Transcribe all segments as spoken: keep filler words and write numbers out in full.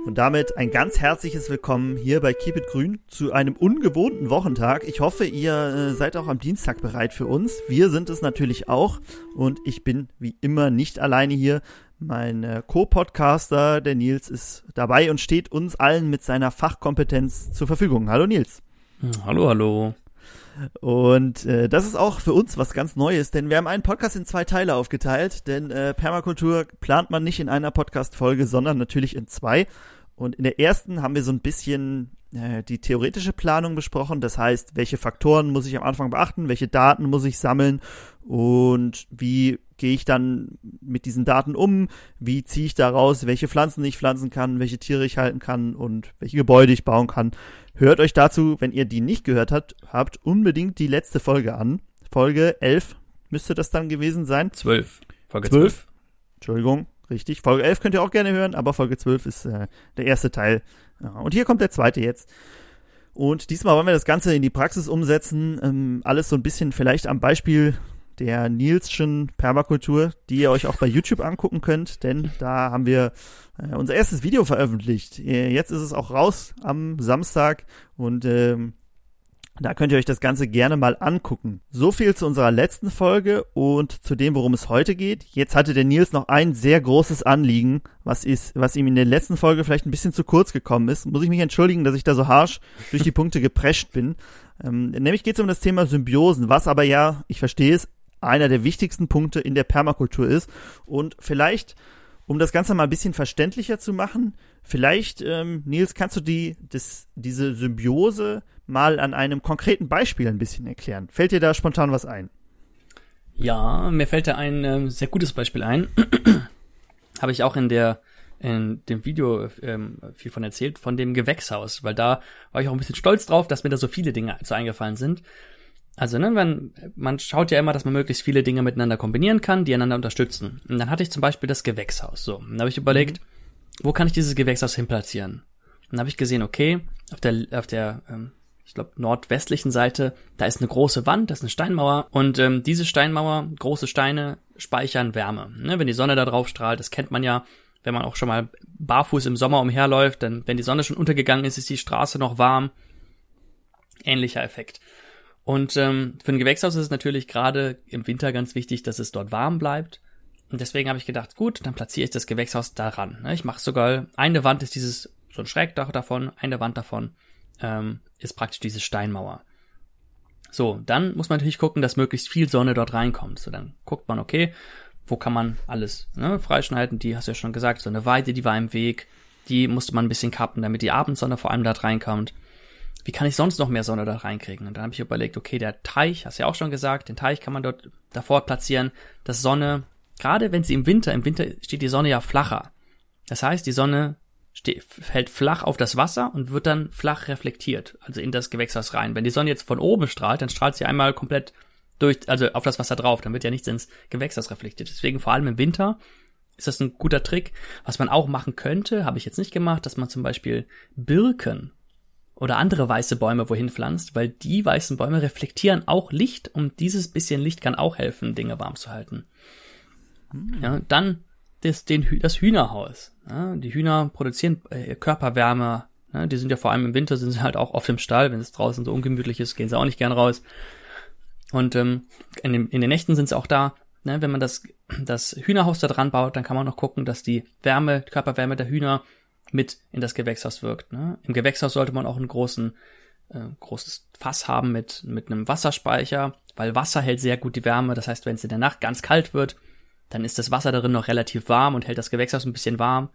Und damit ein ganz herzliches Willkommen hier bei Keep It Grün zu einem ungewohnten Wochentag. Ich hoffe, ihr äh, seid auch am Dienstag bereit für uns. Wir sind es natürlich auch und ich bin wie immer nicht alleine hier. Mein äh, Co-Podcaster, der Nils, ist dabei und steht uns allen mit seiner Fachkompetenz zur Verfügung. Hallo Nils. Hallo, hallo. Und äh, das ist auch für uns was ganz Neues, denn wir haben einen Podcast in zwei Teile aufgeteilt, denn äh, Permakultur plant man nicht in einer Podcast-Folge, sondern natürlich in zwei. Und in der ersten haben wir so ein bisschen äh, die theoretische Planung besprochen, das heißt, welche Faktoren muss ich am Anfang beachten, welche Daten muss ich sammeln und wie gehe ich dann mit diesen Daten um, wie ziehe ich daraus, welche Pflanzen ich pflanzen kann, welche Tiere ich halten kann und welche Gebäude ich bauen kann. Hört euch dazu, wenn ihr die nicht gehört habt, habt unbedingt die letzte Folge an. Folge elf müsste das dann gewesen sein. zwölf. Folge zwölf. zwölf. Entschuldigung, richtig. Folge elf könnt ihr auch gerne hören, aber Folge zwölf ist äh, der erste Teil. Ja, und hier kommt der zweite jetzt. Und diesmal wollen wir das Ganze in die Praxis umsetzen. Ähm, alles so ein bisschen vielleicht am Beispiel der Nielschen Permakultur, die ihr euch auch bei YouTube angucken könnt, denn da haben wir äh, unser erstes Video veröffentlicht. Äh, jetzt ist es auch raus am Samstag und ähm, da könnt ihr euch das Ganze gerne mal angucken. So viel zu unserer letzten Folge und zu dem, worum es heute geht. Jetzt hatte der Nils noch ein sehr großes Anliegen, was ist, was ihm in der letzten Folge vielleicht ein bisschen zu kurz gekommen ist. Muss ich mich entschuldigen, dass ich da so harsch durch die Punkte geprescht bin. Ähm, nämlich geht es um das Thema Symbiosen, was aber ja, ich verstehe es, einer der wichtigsten Punkte in der Permakultur ist. Und vielleicht, um das Ganze mal ein bisschen verständlicher zu machen, vielleicht, ähm, Nils, kannst du die, das, diese Symbiose mal an einem konkreten Beispiel ein bisschen erklären? Fällt dir da spontan was ein? Ja, mir fällt da ein ähm, sehr gutes Beispiel ein. Habe ich auch in der in dem Video ähm, viel von erzählt, von dem Gewächshaus, weil da war ich auch ein bisschen stolz drauf, dass mir da so viele Dinge so eingefallen sind. Also, ne, man, man schaut ja immer, dass man möglichst viele Dinge miteinander kombinieren kann, die einander unterstützen. Und dann hatte ich zum Beispiel das Gewächshaus. So, dann habe ich überlegt, mhm. wo kann ich dieses Gewächshaus hinplatzieren? Und dann habe ich gesehen, okay, auf der, auf der, ähm, ich glaube, nordwestlichen Seite, da ist eine große Wand, da ist eine Steinmauer. Und ähm, diese Steinmauer, große Steine, speichern Wärme. Ne, wenn die Sonne da drauf strahlt, das kennt man ja, wenn man auch schon mal barfuß im Sommer umherläuft, dann, wenn die Sonne schon untergegangen ist, ist die Straße noch warm. Ähnlicher Effekt. Und ähm, für ein Gewächshaus ist es natürlich gerade im Winter ganz wichtig, dass es dort warm bleibt. Und deswegen habe ich gedacht, gut, dann platziere ich das Gewächshaus daran. Ich mache sogar, eine Wand ist dieses, so ein Schrägdach davon, eine Wand davon ähm, ist praktisch diese Steinmauer. So, dann muss man natürlich gucken, dass möglichst viel Sonne dort reinkommt. So, dann guckt man, okay, wo kann man alles ne, freischneiden? Die hast du ja schon gesagt, so eine Weide, die war im Weg, die musste man ein bisschen kappen, damit die Abendsonne vor allem dort reinkommt. Wie kann ich sonst noch mehr Sonne da reinkriegen? Und dann habe ich überlegt, okay, der Teich, hast du ja auch schon gesagt, den Teich kann man dort davor platzieren, dass Sonne, gerade wenn sie im Winter, im Winter steht die Sonne ja flacher. Das heißt, die Sonne steht, fällt flach auf das Wasser und wird dann flach reflektiert, also in das Gewächshaus rein. Wenn die Sonne jetzt von oben strahlt, dann strahlt sie einmal komplett durch, also auf das Wasser drauf, dann wird ja nichts ins Gewächshaus reflektiert. Deswegen vor allem im Winter ist das ein guter Trick. Was man auch machen könnte, habe ich jetzt nicht gemacht, dass man zum Beispiel Birken oder andere weiße Bäume wohin pflanzt, weil die weißen Bäume reflektieren auch Licht und dieses bisschen Licht kann auch helfen, Dinge warm zu halten. Mhm. Ja, dann das, den, das Hühnerhaus. Ja, die Hühner produzieren äh, Körperwärme. Ja, die sind ja vor allem im Winter, sind sie halt auch oft im Stall. Wenn es draußen so ungemütlich ist, gehen sie auch nicht gern raus. Und ähm, in, den, in den Nächten sind sie auch da. Ne, wenn man das, das Hühnerhaus da dran baut, dann kann man noch gucken, dass die Wärme, die Körperwärme der Hühner mit in das Gewächshaus wirkt. Ne? Im Gewächshaus sollte man auch ein großen, äh, großes Fass haben mit, mit einem Wasserspeicher, weil Wasser hält sehr gut die Wärme. Das heißt, wenn es in der Nacht ganz kalt wird, dann ist das Wasser darin noch relativ warm und hält das Gewächshaus ein bisschen warm.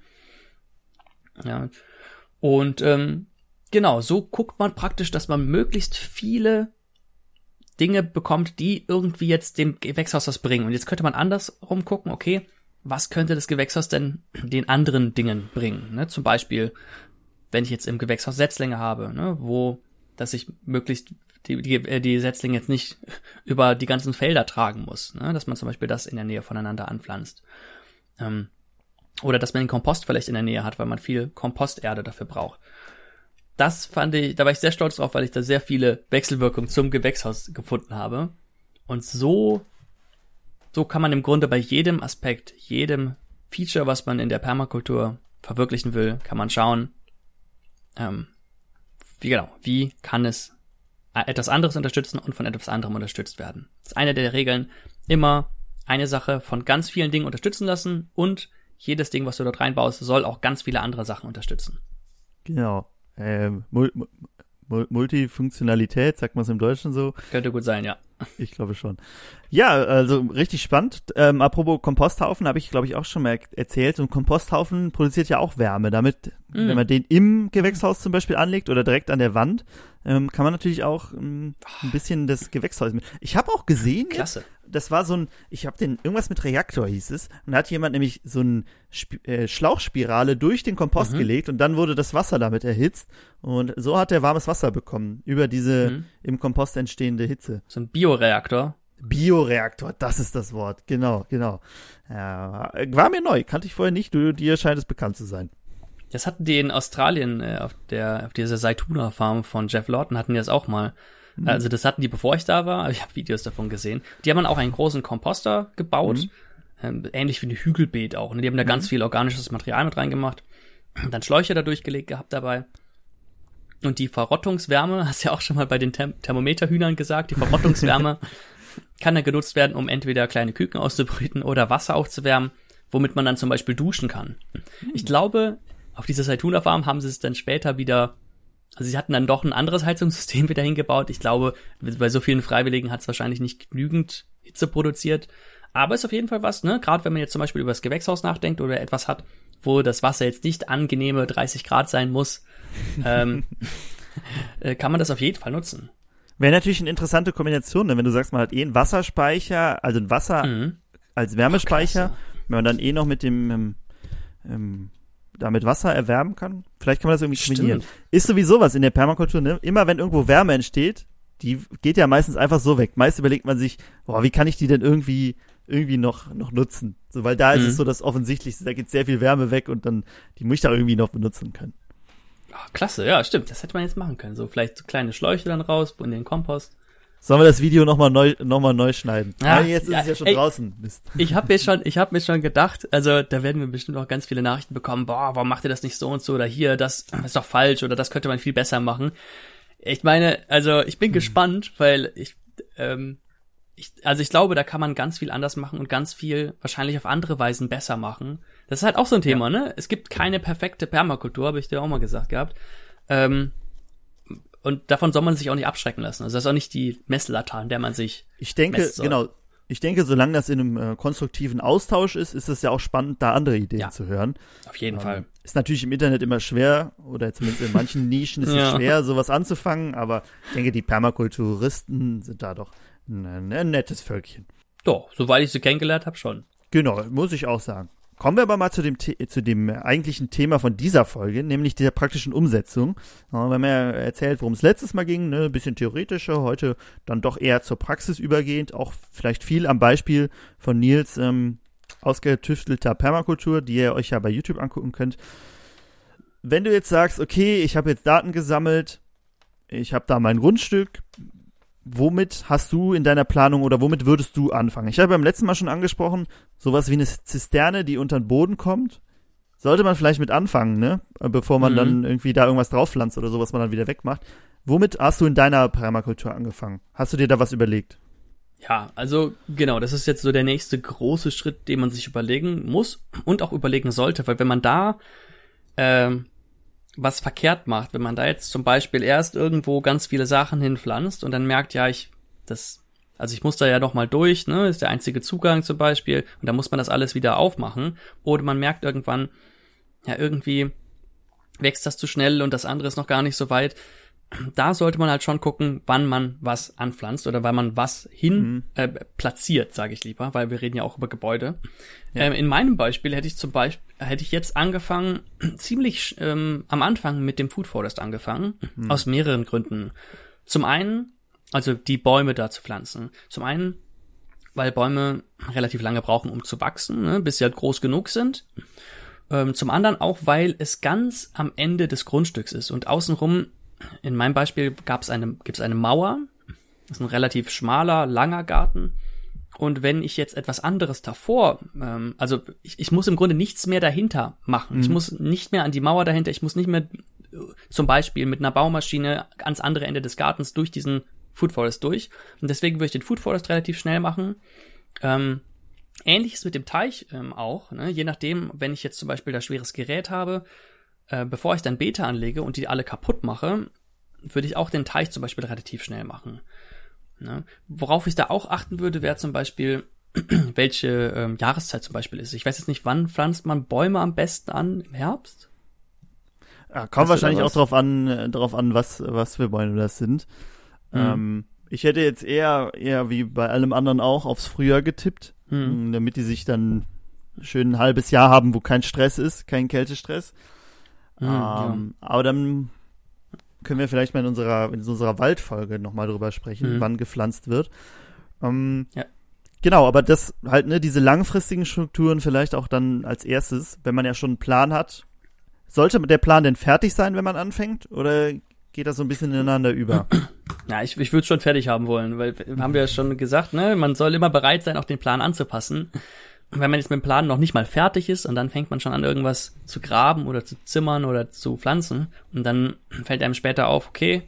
Ja. Und ähm, genau, so guckt man praktisch, dass man möglichst viele Dinge bekommt, die irgendwie jetzt dem Gewächshaus was bringen. Und jetzt könnte man andersrum gucken, okay, was könnte das Gewächshaus denn den anderen Dingen bringen? Ne? Zum Beispiel, wenn ich jetzt im Gewächshaus Setzlinge habe, ne? wo, dass ich möglichst die, die, die Setzlinge jetzt nicht über die ganzen Felder tragen muss, ne? Dass man zum Beispiel das in der Nähe voneinander anpflanzt. Ähm, oder dass man den Kompost vielleicht in der Nähe hat, weil man viel Komposterde dafür braucht. Das fand ich, da war ich sehr stolz drauf, weil ich da sehr viele Wechselwirkungen zum Gewächshaus gefunden habe. Und so So kann man im Grunde bei jedem Aspekt, jedem Feature, was man in der Permakultur verwirklichen will, kann man schauen, ähm, wie genau, wie kann es etwas anderes unterstützen und von etwas anderem unterstützt werden. Das ist eine der Regeln, immer eine Sache von ganz vielen Dingen unterstützen lassen und jedes Ding, was du dort reinbaust, soll auch ganz viele andere Sachen unterstützen. Genau. Ähm, Mul- Mul- Multifunktionalität, sagt man es im Deutschen so? Könnte gut sein, ja. Ich glaube schon. Ja, also richtig spannend. Ähm, apropos Komposthaufen, habe ich, glaube ich, auch schon mal erzählt. Und Komposthaufen produziert ja auch Wärme. Damit, mm. wenn man den im Gewächshaus zum Beispiel anlegt oder direkt an der Wand, ähm, kann man natürlich auch ähm, ein bisschen das Gewächshaus mit. Ich habe auch gesehen, Klasse. Jetzt, das war so ein, ich habe den, irgendwas mit Reaktor hieß es. Und da hat jemand nämlich so eine Sp- äh, Schlauchspirale durch den Kompost mhm. gelegt und dann wurde das Wasser damit erhitzt. Und so hat er warmes Wasser bekommen über diese mhm. im Kompost entstehende Hitze. So ein Bioreaktor. Bioreaktor, das ist das Wort. Genau, genau. Ja, war mir neu, kannte ich vorher nicht. Du, dir scheint es bekannt zu sein. Das hatten die in Australien äh, auf der auf dieser Zaytuna-Farm von Jeff Lawton hatten die das auch mal. Mhm. Also das hatten die, bevor ich da war, aber ich habe Videos davon gesehen. Die haben dann auch einen großen Komposter gebaut, mhm. ähm, ähnlich wie ein Hügelbeet auch. Und die haben da mhm. ganz viel organisches Material mit reingemacht, dann Schläuche da durchgelegt gehabt dabei. Und die Verrottungswärme, hast du ja auch schon mal bei den Therm- Thermometerhühnern gesagt, die Verrottungswärme kann dann genutzt werden, um entweder kleine Küken auszubrüten oder Wasser aufzuwärmen, womit man dann zum Beispiel duschen kann. Mhm. Ich glaube, auf dieser Zaytuna-Farm haben sie es dann später wieder, also sie hatten dann doch ein anderes Heizungssystem wieder hingebaut. Ich glaube, bei so vielen Freiwilligen hat es wahrscheinlich nicht genügend Hitze produziert. Aber ist auf jeden Fall was, ne? Gerade wenn man jetzt zum Beispiel über das Gewächshaus nachdenkt oder etwas hat, wo das Wasser jetzt nicht angenehme dreißig Grad sein muss, ähm, kann man das auf jeden Fall nutzen. Wäre natürlich eine interessante Kombination, ne? Wenn du sagst, man hat eh einen Wasserspeicher, also ein Wasser mhm. als Wärmespeicher, oh, wenn man dann eh noch mit dem ähm, ähm, damit Wasser erwärmen kann. Vielleicht kann man das irgendwie kombinieren. Stimmt. Ist sowieso was in der Permakultur, ne? Immer wenn irgendwo Wärme entsteht, die geht ja meistens einfach so weg. Meist überlegt man sich, boah, wie kann ich die denn irgendwie irgendwie noch noch nutzen? So, weil da mhm. ist es so das Offensichtlichste, da geht sehr viel Wärme weg und dann, die muss ich da irgendwie noch benutzen können. Oh, klasse, ja, stimmt. Das hätte man jetzt machen können. So vielleicht so kleine Schläuche dann raus in den Kompost. Sollen wir das Video nochmal neu, noch mal neu schneiden? Ja, ah, jetzt ist ja, es ja schon ey, draußen. Mist. Ich habe mir schon, ich habe mir schon gedacht, also da werden wir bestimmt auch ganz viele Nachrichten bekommen. Boah, warum macht ihr das nicht so und so oder hier, das ist doch falsch oder das könnte man viel besser machen. Ich meine, also ich bin hm. gespannt, weil ich, ähm, ich, also ich glaube, da kann man ganz viel anders machen und ganz viel wahrscheinlich auf andere Weisen besser machen. Das ist halt auch so ein Thema, ja. ne? Es gibt keine perfekte Permakultur, habe ich dir auch mal gesagt gehabt. Ähm, Und davon soll man sich auch nicht abschrecken lassen. Also das ist auch nicht die Messlatte, an der man sich Ich denke, genau. Ich denke, solange das in einem äh, konstruktiven Austausch ist, ist es ja auch spannend, da andere Ideen ja, zu hören. Auf jeden ähm, Fall. Ist natürlich im Internet immer schwer, oder zumindest in manchen Nischen ist es ja. schwer, sowas anzufangen. Aber ich denke, die Permakulturisten sind da doch ein, ein nettes Völkchen. Doch, soweit ich sie kennengelernt habe, schon. Genau, muss ich auch sagen. Kommen wir aber mal zu dem, zu dem eigentlichen Thema von dieser Folge, nämlich der praktischen Umsetzung. Wir haben ja erzählt, worum es letztes Mal ging, ne, ein bisschen theoretischer, heute dann doch eher zur Praxis übergehend, auch vielleicht viel am Beispiel von Nils ähm, ausgetüftelter Permakultur, die ihr euch ja bei YouTube angucken könnt. Wenn du jetzt sagst, okay, ich habe jetzt Daten gesammelt, ich habe da mein Grundstück, womit hast du in deiner Planung oder womit würdest du anfangen? Ich habe beim letzten Mal schon angesprochen, sowas wie eine Zisterne, die unter den Boden kommt, sollte man vielleicht mit anfangen, ne? Bevor man mhm. dann irgendwie da irgendwas drauf pflanzt oder so, was man dann wieder wegmacht. Womit hast du in deiner Permakultur angefangen? Hast du dir da was überlegt? Ja, also genau, das ist jetzt so der nächste große Schritt, den man sich überlegen muss und auch überlegen sollte, weil wenn man da ähm, was verkehrt macht, wenn man da jetzt zum Beispiel erst irgendwo ganz viele Sachen hinpflanzt und dann merkt, ja, ich, das, also ich muss da ja noch mal durch, ne, ist der einzige Zugang zum Beispiel und dann muss man das alles wieder aufmachen oder man merkt irgendwann, ja, irgendwie wächst das zu schnell und das andere ist noch gar nicht so weit. Da sollte man halt schon gucken, wann man was anpflanzt oder wann man was hin mhm. äh, platziert, sage ich lieber, weil wir reden ja auch über Gebäude. Ja. Ähm, in meinem Beispiel hätte ich zum Beispiel hätte ich jetzt angefangen, ziemlich ähm, am Anfang mit dem Food Forest angefangen, mhm. aus mehreren Gründen. Zum einen, also die Bäume da zu pflanzen. Zum einen, weil Bäume relativ lange brauchen, um zu wachsen, ne, bis sie halt groß genug sind. Ähm, zum anderen auch, weil es ganz am Ende des Grundstücks ist und außenrum. In meinem Beispiel gab es eine, gibt es eine Mauer. Das ist ein relativ schmaler, langer Garten. Und wenn ich jetzt etwas anderes davor, ähm, also ich, ich muss im Grunde nichts mehr dahinter machen. Mhm. Ich muss nicht mehr an die Mauer dahinter, ich muss nicht mehr äh, zum Beispiel mit einer Baumaschine ans andere Ende des Gartens durch diesen Food Forest durch. Und deswegen würde ich den Food Forest relativ schnell machen. Ähm, Ähnliches mit dem Teich ähm, auch, ne? Je nachdem, wenn ich jetzt zum Beispiel da schweres Gerät habe, äh, bevor ich dann Beete anlege und die alle kaputt mache, würde ich auch den Teich zum Beispiel relativ schnell machen. Ne? Worauf ich da auch achten würde, wäre zum Beispiel, welche ähm, Jahreszeit zum Beispiel ist. Ich weiß jetzt nicht, wann pflanzt man Bäume am besten an? Im Herbst? Ja, kommt wahrscheinlich auch drauf an, äh, drauf an, was, was für Bäume das sind. Mhm. Ähm, ich hätte jetzt eher, eher wie bei allem anderen auch aufs Frühjahr getippt, mhm. damit die sich dann schön ein halbes Jahr haben, wo kein Stress ist, kein Kältestress. Mhm, ähm, ja. Aber dann können wir vielleicht mal in unserer, in unserer Waldfolge nochmal drüber sprechen, mhm. wann gepflanzt wird. Ähm, ja. Genau, aber das halt, ne, diese langfristigen Strukturen vielleicht auch dann als erstes, wenn man ja schon einen Plan hat. Sollte der Plan denn fertig sein, wenn man anfängt? Oder geht das so ein bisschen ineinander über? Ja, ich, ich würde es schon fertig haben wollen, weil haben wir ja schon gesagt, ne, man soll immer bereit sein, auch den Plan anzupassen. Wenn man jetzt mit dem Plan noch nicht mal fertig ist und dann fängt man schon an, irgendwas zu graben oder zu zimmern oder zu pflanzen und dann fällt einem später auf, okay,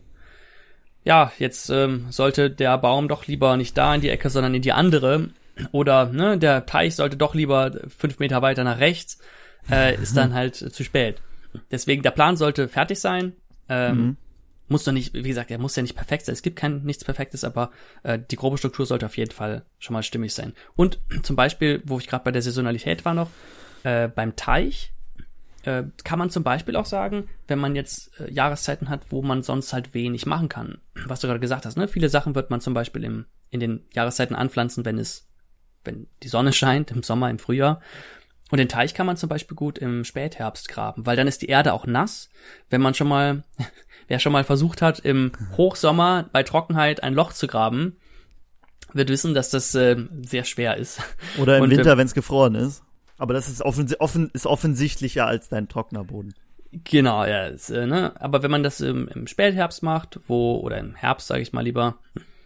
ja, jetzt ähm, sollte der Baum doch lieber nicht da in die Ecke, sondern in die andere oder ne, der Teich sollte doch lieber fünf Meter weiter nach rechts, äh, ist dann halt zu spät. Deswegen, der Plan sollte fertig sein, ähm, mhm. muss doch nicht, wie gesagt, er muss ja nicht perfekt sein, es gibt kein nichts Perfektes, aber äh, die grobe Struktur sollte auf jeden Fall schon mal stimmig sein. Und zum Beispiel, wo ich gerade bei der Saisonalität war noch, äh, beim Teich äh, kann man zum Beispiel auch sagen, wenn man jetzt äh, Jahreszeiten hat, wo man sonst halt wenig machen kann, was du gerade gesagt hast, ne? Viele Sachen wird man zum Beispiel im, in den Jahreszeiten anpflanzen, wenn es, wenn die Sonne scheint, im Sommer, im Frühjahr. Und den Teich kann man zum Beispiel gut im Spätherbst graben, weil dann ist die Erde auch nass. Wenn man schon mal, wer schon mal versucht hat, im Hochsommer bei Trockenheit ein Loch zu graben, wird wissen, dass das äh, sehr schwer ist. Oder im Und, Winter, äh, wenn es gefroren ist. Aber das ist, offens- offen- ist offensichtlicher als dein trockener Boden. Genau, ja. Ist, äh, ne? Aber wenn man das im, im Spätherbst macht, wo oder im Herbst, sage ich mal lieber,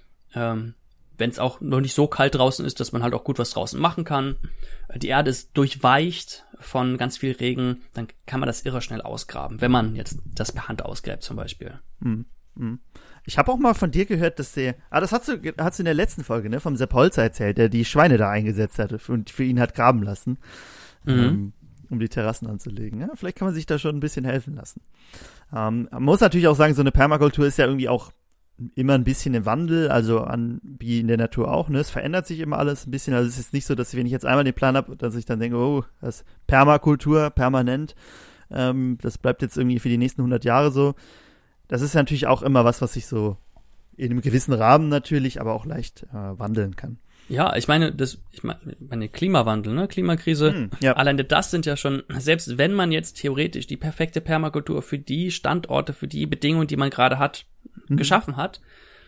ähm, wenn es auch noch nicht so kalt draußen ist, dass man halt auch gut was draußen machen kann. Die Erde ist durchweicht von ganz viel Regen, dann kann man das irre schnell ausgraben, wenn man jetzt das per Hand ausgräbt zum Beispiel. Mm, mm. Ich habe auch mal von dir gehört, dass der, ah, das hast du, hast du in der letzten Folge, ne, vom Sepp Holzer erzählt, der die Schweine da eingesetzt hatte und für ihn hat graben lassen, mhm. ähm, um die Terrassen anzulegen. Ja, vielleicht kann man sich da schon ein bisschen helfen lassen. Ähm, man muss natürlich auch sagen, so eine Permakultur ist ja irgendwie auch immer ein bisschen im Wandel, also an wie in der Natur auch, ne? Es verändert sich immer alles ein bisschen, also es ist nicht so, dass wenn ich jetzt einmal den Plan habe, dass ich dann denke, oh, das ist Permakultur, permanent, ähm, das bleibt jetzt irgendwie für die nächsten hundert Jahre so. Das ist ja natürlich auch immer was, was sich so in einem gewissen Rahmen natürlich, aber auch leicht äh, wandeln kann. Ja, ich meine, das, ich meine, Klimawandel, ne, Klimakrise, hm, ja. Alleine das sind ja schon, selbst wenn man jetzt theoretisch die perfekte Permakultur für die Standorte, für die Bedingungen, die man gerade hat, hm. geschaffen hat,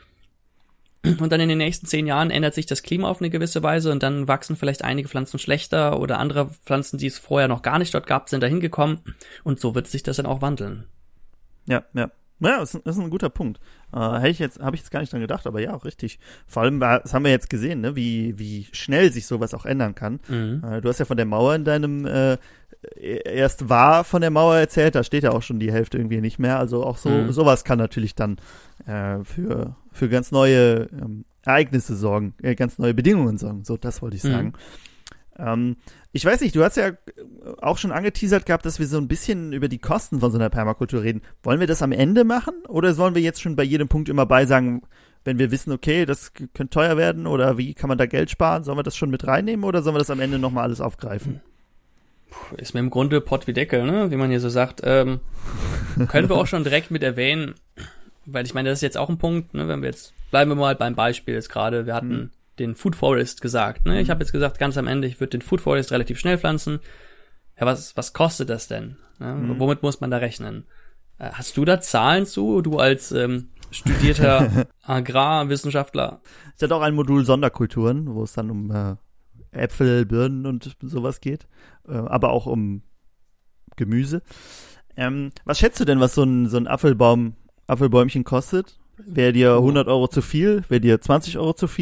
und dann in den nächsten zehn Jahren ändert sich das Klima auf eine gewisse Weise und dann wachsen vielleicht einige Pflanzen schlechter oder andere Pflanzen, die es vorher noch gar nicht dort gab, sind da hingekommen und so wird sich das dann auch wandeln. Ja, ja. Ja, das ist ein guter Punkt. Äh, hätte ich jetzt, habe ich jetzt gar nicht dran gedacht, aber ja, auch richtig. Vor allem, das haben wir jetzt gesehen, ne, wie wie schnell sich sowas auch ändern kann. Mhm. Äh, du hast ja von der Mauer in deinem äh, erst war von der Mauer erzählt, da steht ja auch schon die Hälfte irgendwie nicht mehr. Also auch so mhm. sowas kann natürlich dann äh, für für ganz neue ähm, Ereignisse sorgen, äh, ganz neue Bedingungen sorgen. So, das wollte ich sagen. Mhm. Ähm, ich weiß nicht, du hast ja auch schon angeteasert gehabt, dass wir so ein bisschen über die Kosten von so einer Permakultur reden. Wollen wir das am Ende machen oder sollen wir jetzt schon bei jedem Punkt immer bei sagen, wenn wir wissen, okay, das könnte teuer werden oder wie kann man da Geld sparen, sollen wir das schon mit reinnehmen oder sollen wir das am Ende nochmal alles aufgreifen? Puh, ist mir im Grunde Pott wie Deckel, ne? Wie man hier so sagt. Ähm, können wir auch schon direkt mit erwähnen, weil ich meine, das ist jetzt auch ein Punkt, ne? Wenn wir jetzt, bleiben wir mal beim Beispiel jetzt gerade, wir hatten hm. den Food Forest gesagt, ne? Ich habe jetzt gesagt, ganz am Ende, ich würde den Food Forest relativ schnell pflanzen. Ja, was was kostet das denn? Ne? Mhm. Womit muss man da rechnen? Äh, hast du da Zahlen zu, du als ähm, studierter Agrarwissenschaftler? Ich hatte auch ein Modul Sonderkulturen, wo es dann um äh, Äpfel, Birnen und sowas geht, äh, aber auch um Gemüse. Ähm, was schätzt du denn, was so ein so ein Apfelbaum, Apfelbäumchen kostet? Wäre dir hundert Euro zu viel? Wäre dir zwanzig Euro zu viel?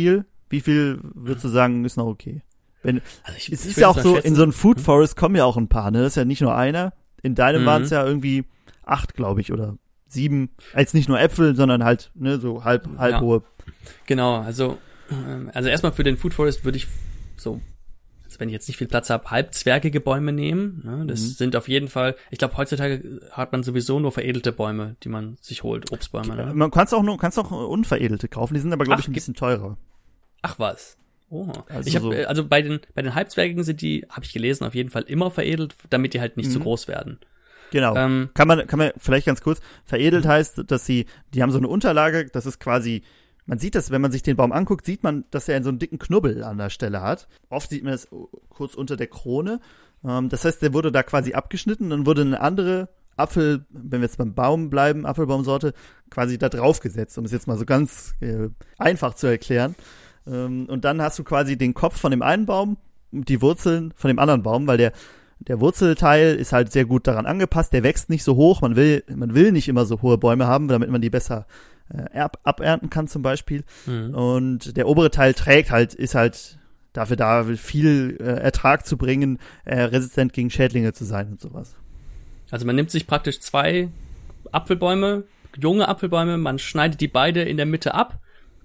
Wie viel würdest du sagen, ist noch okay? Wenn, Also ich, es ich ist ja auch würd so, schätzen, in so einem Food Forest kommen ja auch ein paar, ne? Das ist ja nicht nur einer. In deinem Mhm. waren es ja irgendwie acht, glaube ich, oder sieben. Jetzt nicht nur Äpfel, sondern halt, ne, so halb, halb Ja. hohe. Genau, also, ähm, also erstmal für den Food Forest würde ich so, also wenn ich jetzt nicht viel Platz habe, halbzwergige Bäume nehmen. Ne? Das Mhm. sind auf jeden Fall, ich glaube, heutzutage hat man sowieso nur veredelte Bäume, die man sich holt, Obstbäume. Ne? Man kann's auch nur, kannst auch unveredelte kaufen, die sind aber, glaube ich, Ach, ein gibt- bisschen teurer. Ach was. Oh. Also ich habe so- also bei den bei den halbzwergigen sind die, habe ich gelesen, auf jeden Fall immer veredelt, damit die halt nicht Mhm. zu groß werden. Genau. Ähm, Kann man, kann man vielleicht ganz kurz, veredelt heißt, dass sie, die haben so eine Unterlage, das ist quasi, man sieht das, wenn man sich den Baum anguckt, sieht man, dass er so einen dicken Knubbel an der Stelle hat. Oft sieht man das kurz unter der Krone. Ähm, das heißt, der wurde da quasi abgeschnitten, dann wurde eine andere Apfel, wenn wir jetzt beim Baum bleiben, Apfelbaumsorte, quasi da drauf gesetzt, um es jetzt mal so ganz äh, einfach zu erklären. Ähm, und dann hast du quasi den Kopf von dem einen Baum und die Wurzeln von dem anderen Baum, weil der Der Wurzelteil ist halt sehr gut daran angepasst, der wächst nicht so hoch, man will, man will nicht immer so hohe Bäume haben, damit man die besser äh, ab, abernten kann zum Beispiel. mhm. Und der obere Teil trägt halt, ist halt dafür da, viel äh, Ertrag zu bringen, äh, resistent gegen Schädlinge zu sein und sowas. Also man nimmt sich praktisch zwei Apfelbäume, junge Apfelbäume, man schneidet die beide in der Mitte ab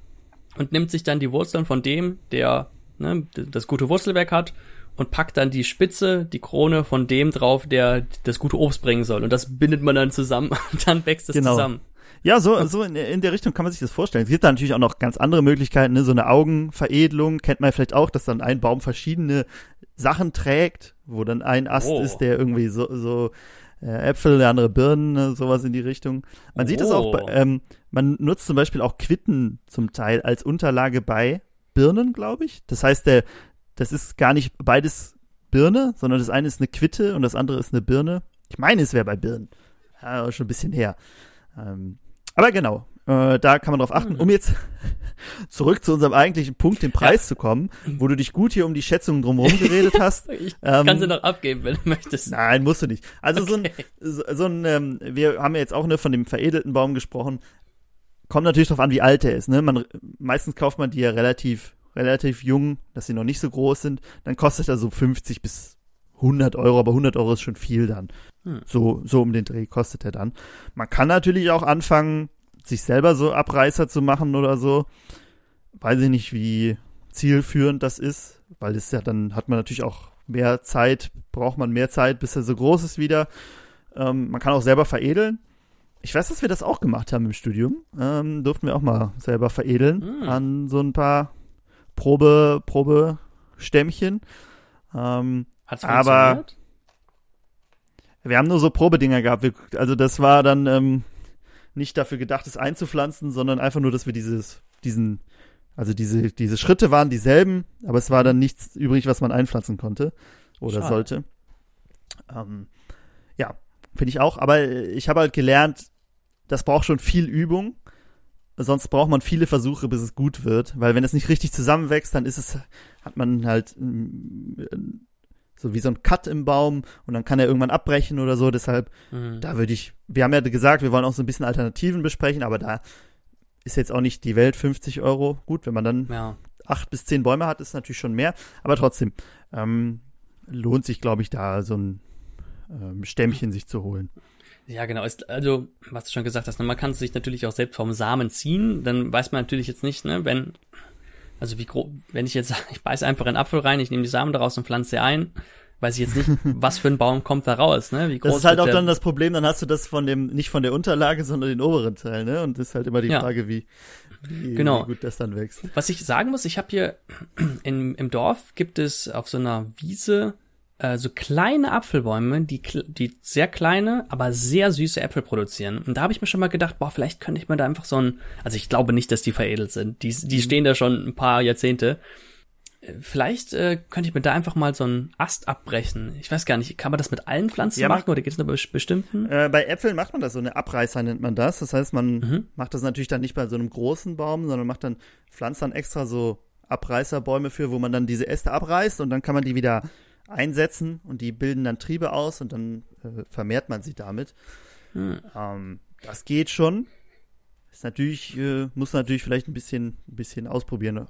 und nimmt sich dann die Wurzeln von dem, der ne, das gute Wurzelwerk hat, und packt dann die Spitze, die Krone von dem drauf, der das gute Obst bringen soll. Und das bindet man dann zusammen und dann wächst es Genau. zusammen. Ja, so, so in, in der Richtung kann man sich das vorstellen. Es gibt da natürlich auch noch ganz andere Möglichkeiten, ne? So eine Augenveredelung kennt man vielleicht auch, dass dann ein Baum verschiedene Sachen trägt, wo dann ein Ast Oh. ist, der irgendwie so, so äh, Äpfel, der andere Birnen, ne? Sowas in die Richtung. Man sieht das auch, bei, Oh. ähm, man nutzt zum Beispiel auch Quitten zum Teil als Unterlage bei Birnen, glaube ich. Das heißt, der, das ist gar nicht beides Birne, sondern das eine ist eine Quitte und das andere ist eine Birne. Ich meine, es wäre bei Birnen. Ja, schon ein bisschen her. Ähm, aber genau, äh, da kann man drauf achten. Um jetzt zurück zu unserem eigentlichen Punkt, den Preis zu kommen, wo du dich gut hier um die Schätzungen drumherum geredet hast. Ich Ähm, kann sie noch abgeben, wenn du möchtest. Nein, musst du nicht. Also Okay. so ein, so, so ein ähm, wir haben ja jetzt auch ne, von dem veredelten Baum gesprochen. Kommt natürlich drauf an, wie alt er ist. Ne? Man, meistens kauft man die ja relativ relativ jung, dass sie noch nicht so groß sind. Dann kostet er so fünfzig bis hundert Euro, aber hundert Euro ist schon viel dann. Hm. So, so um den Dreh kostet er dann. Man kann natürlich auch anfangen, sich selber so Abreißer zu machen oder so. Weiß ich nicht, wie zielführend das ist, weil es ja dann hat man natürlich auch mehr Zeit, braucht man mehr Zeit, bis er so groß ist wieder. Ähm, man kann auch selber veredeln. Ich weiß, dass wir das auch gemacht haben im Studium. Ähm, durften wir auch mal selber veredeln Hm. an so ein paar Probe, Probestämmchen. Ähm, Hat's aber- funktioniert? wir haben nur so Probedinger gehabt. Wir, also das war dann ähm, nicht dafür gedacht, es einzupflanzen, sondern einfach nur, dass wir dieses, diesen, also diese, diese Schritte waren dieselben, aber es war dann nichts übrig, was man einpflanzen konnte oder Schade. sollte. Ähm, ja, finde ich auch. Aber ich habe halt gelernt, das braucht schon viel Übung. Sonst braucht man viele Versuche, bis es gut wird. Weil wenn es nicht richtig zusammenwächst, dann ist es, hat man halt ähm, so wie so ein Cut im Baum und dann kann er irgendwann abbrechen oder so. Deshalb, Mhm. da würde ich, wir haben ja gesagt, wir wollen auch so ein bisschen Alternativen besprechen, aber da ist jetzt auch nicht die Welt fünfzig Euro. Gut, wenn man dann Ja. acht bis zehn Bäume hat, ist natürlich schon mehr. Aber trotzdem, ähm, lohnt sich, glaube ich, da so ein ähm, Stämmchen sich zu holen. Ja, genau. Ist, also, was du schon gesagt hast, ne, man kann es sich natürlich auch selbst vom Samen ziehen. Dann weiß man natürlich jetzt nicht, ne, wenn, also wie groß, wenn ich jetzt sage, ich beiße einfach einen Apfel rein, ich nehme die Samen daraus und pflanze sie ein, weiß ich jetzt nicht, was für ein Baum kommt da raus, ne? Wie groß Das ist halt wird auch der, dann das Problem, dann hast du das von dem, nicht von der Unterlage, sondern den oberen Teil, ne? Und das ist halt immer die Ja. Frage, wie, wie, Genau. wie gut das dann wächst. Was ich sagen muss, ich habe hier in, im Dorf gibt es auf so einer Wiese äh, so kleine Apfelbäume, die kl- die sehr kleine, aber sehr süße Äpfel produzieren. Und da habe ich mir schon mal gedacht, boah, vielleicht könnte ich mir da einfach so ein, also ich glaube nicht, dass die veredelt sind. Die, die stehen da schon ein paar Jahrzehnte. Äh, Vielleicht äh, könnte ich mir da einfach mal so einen Ast abbrechen. Ich weiß gar nicht, kann man das mit allen Pflanzen Ja, machen oder geht es nur bei bes- bestimmten? Äh, bei Äpfeln macht man das, so eine Abreißer nennt man das. Das heißt, man Mhm. macht das natürlich dann nicht bei so einem großen Baum, sondern macht dann, pflanzt dann extra so Abreißerbäume für, wo man dann diese Äste abreißt und dann kann man die wieder einsetzen und die bilden dann Triebe aus und dann äh, vermehrt man sie damit. Hm. Ähm, das geht schon. Ist natürlich, äh, muss natürlich vielleicht ein bisschen, ein bisschen ausprobieren.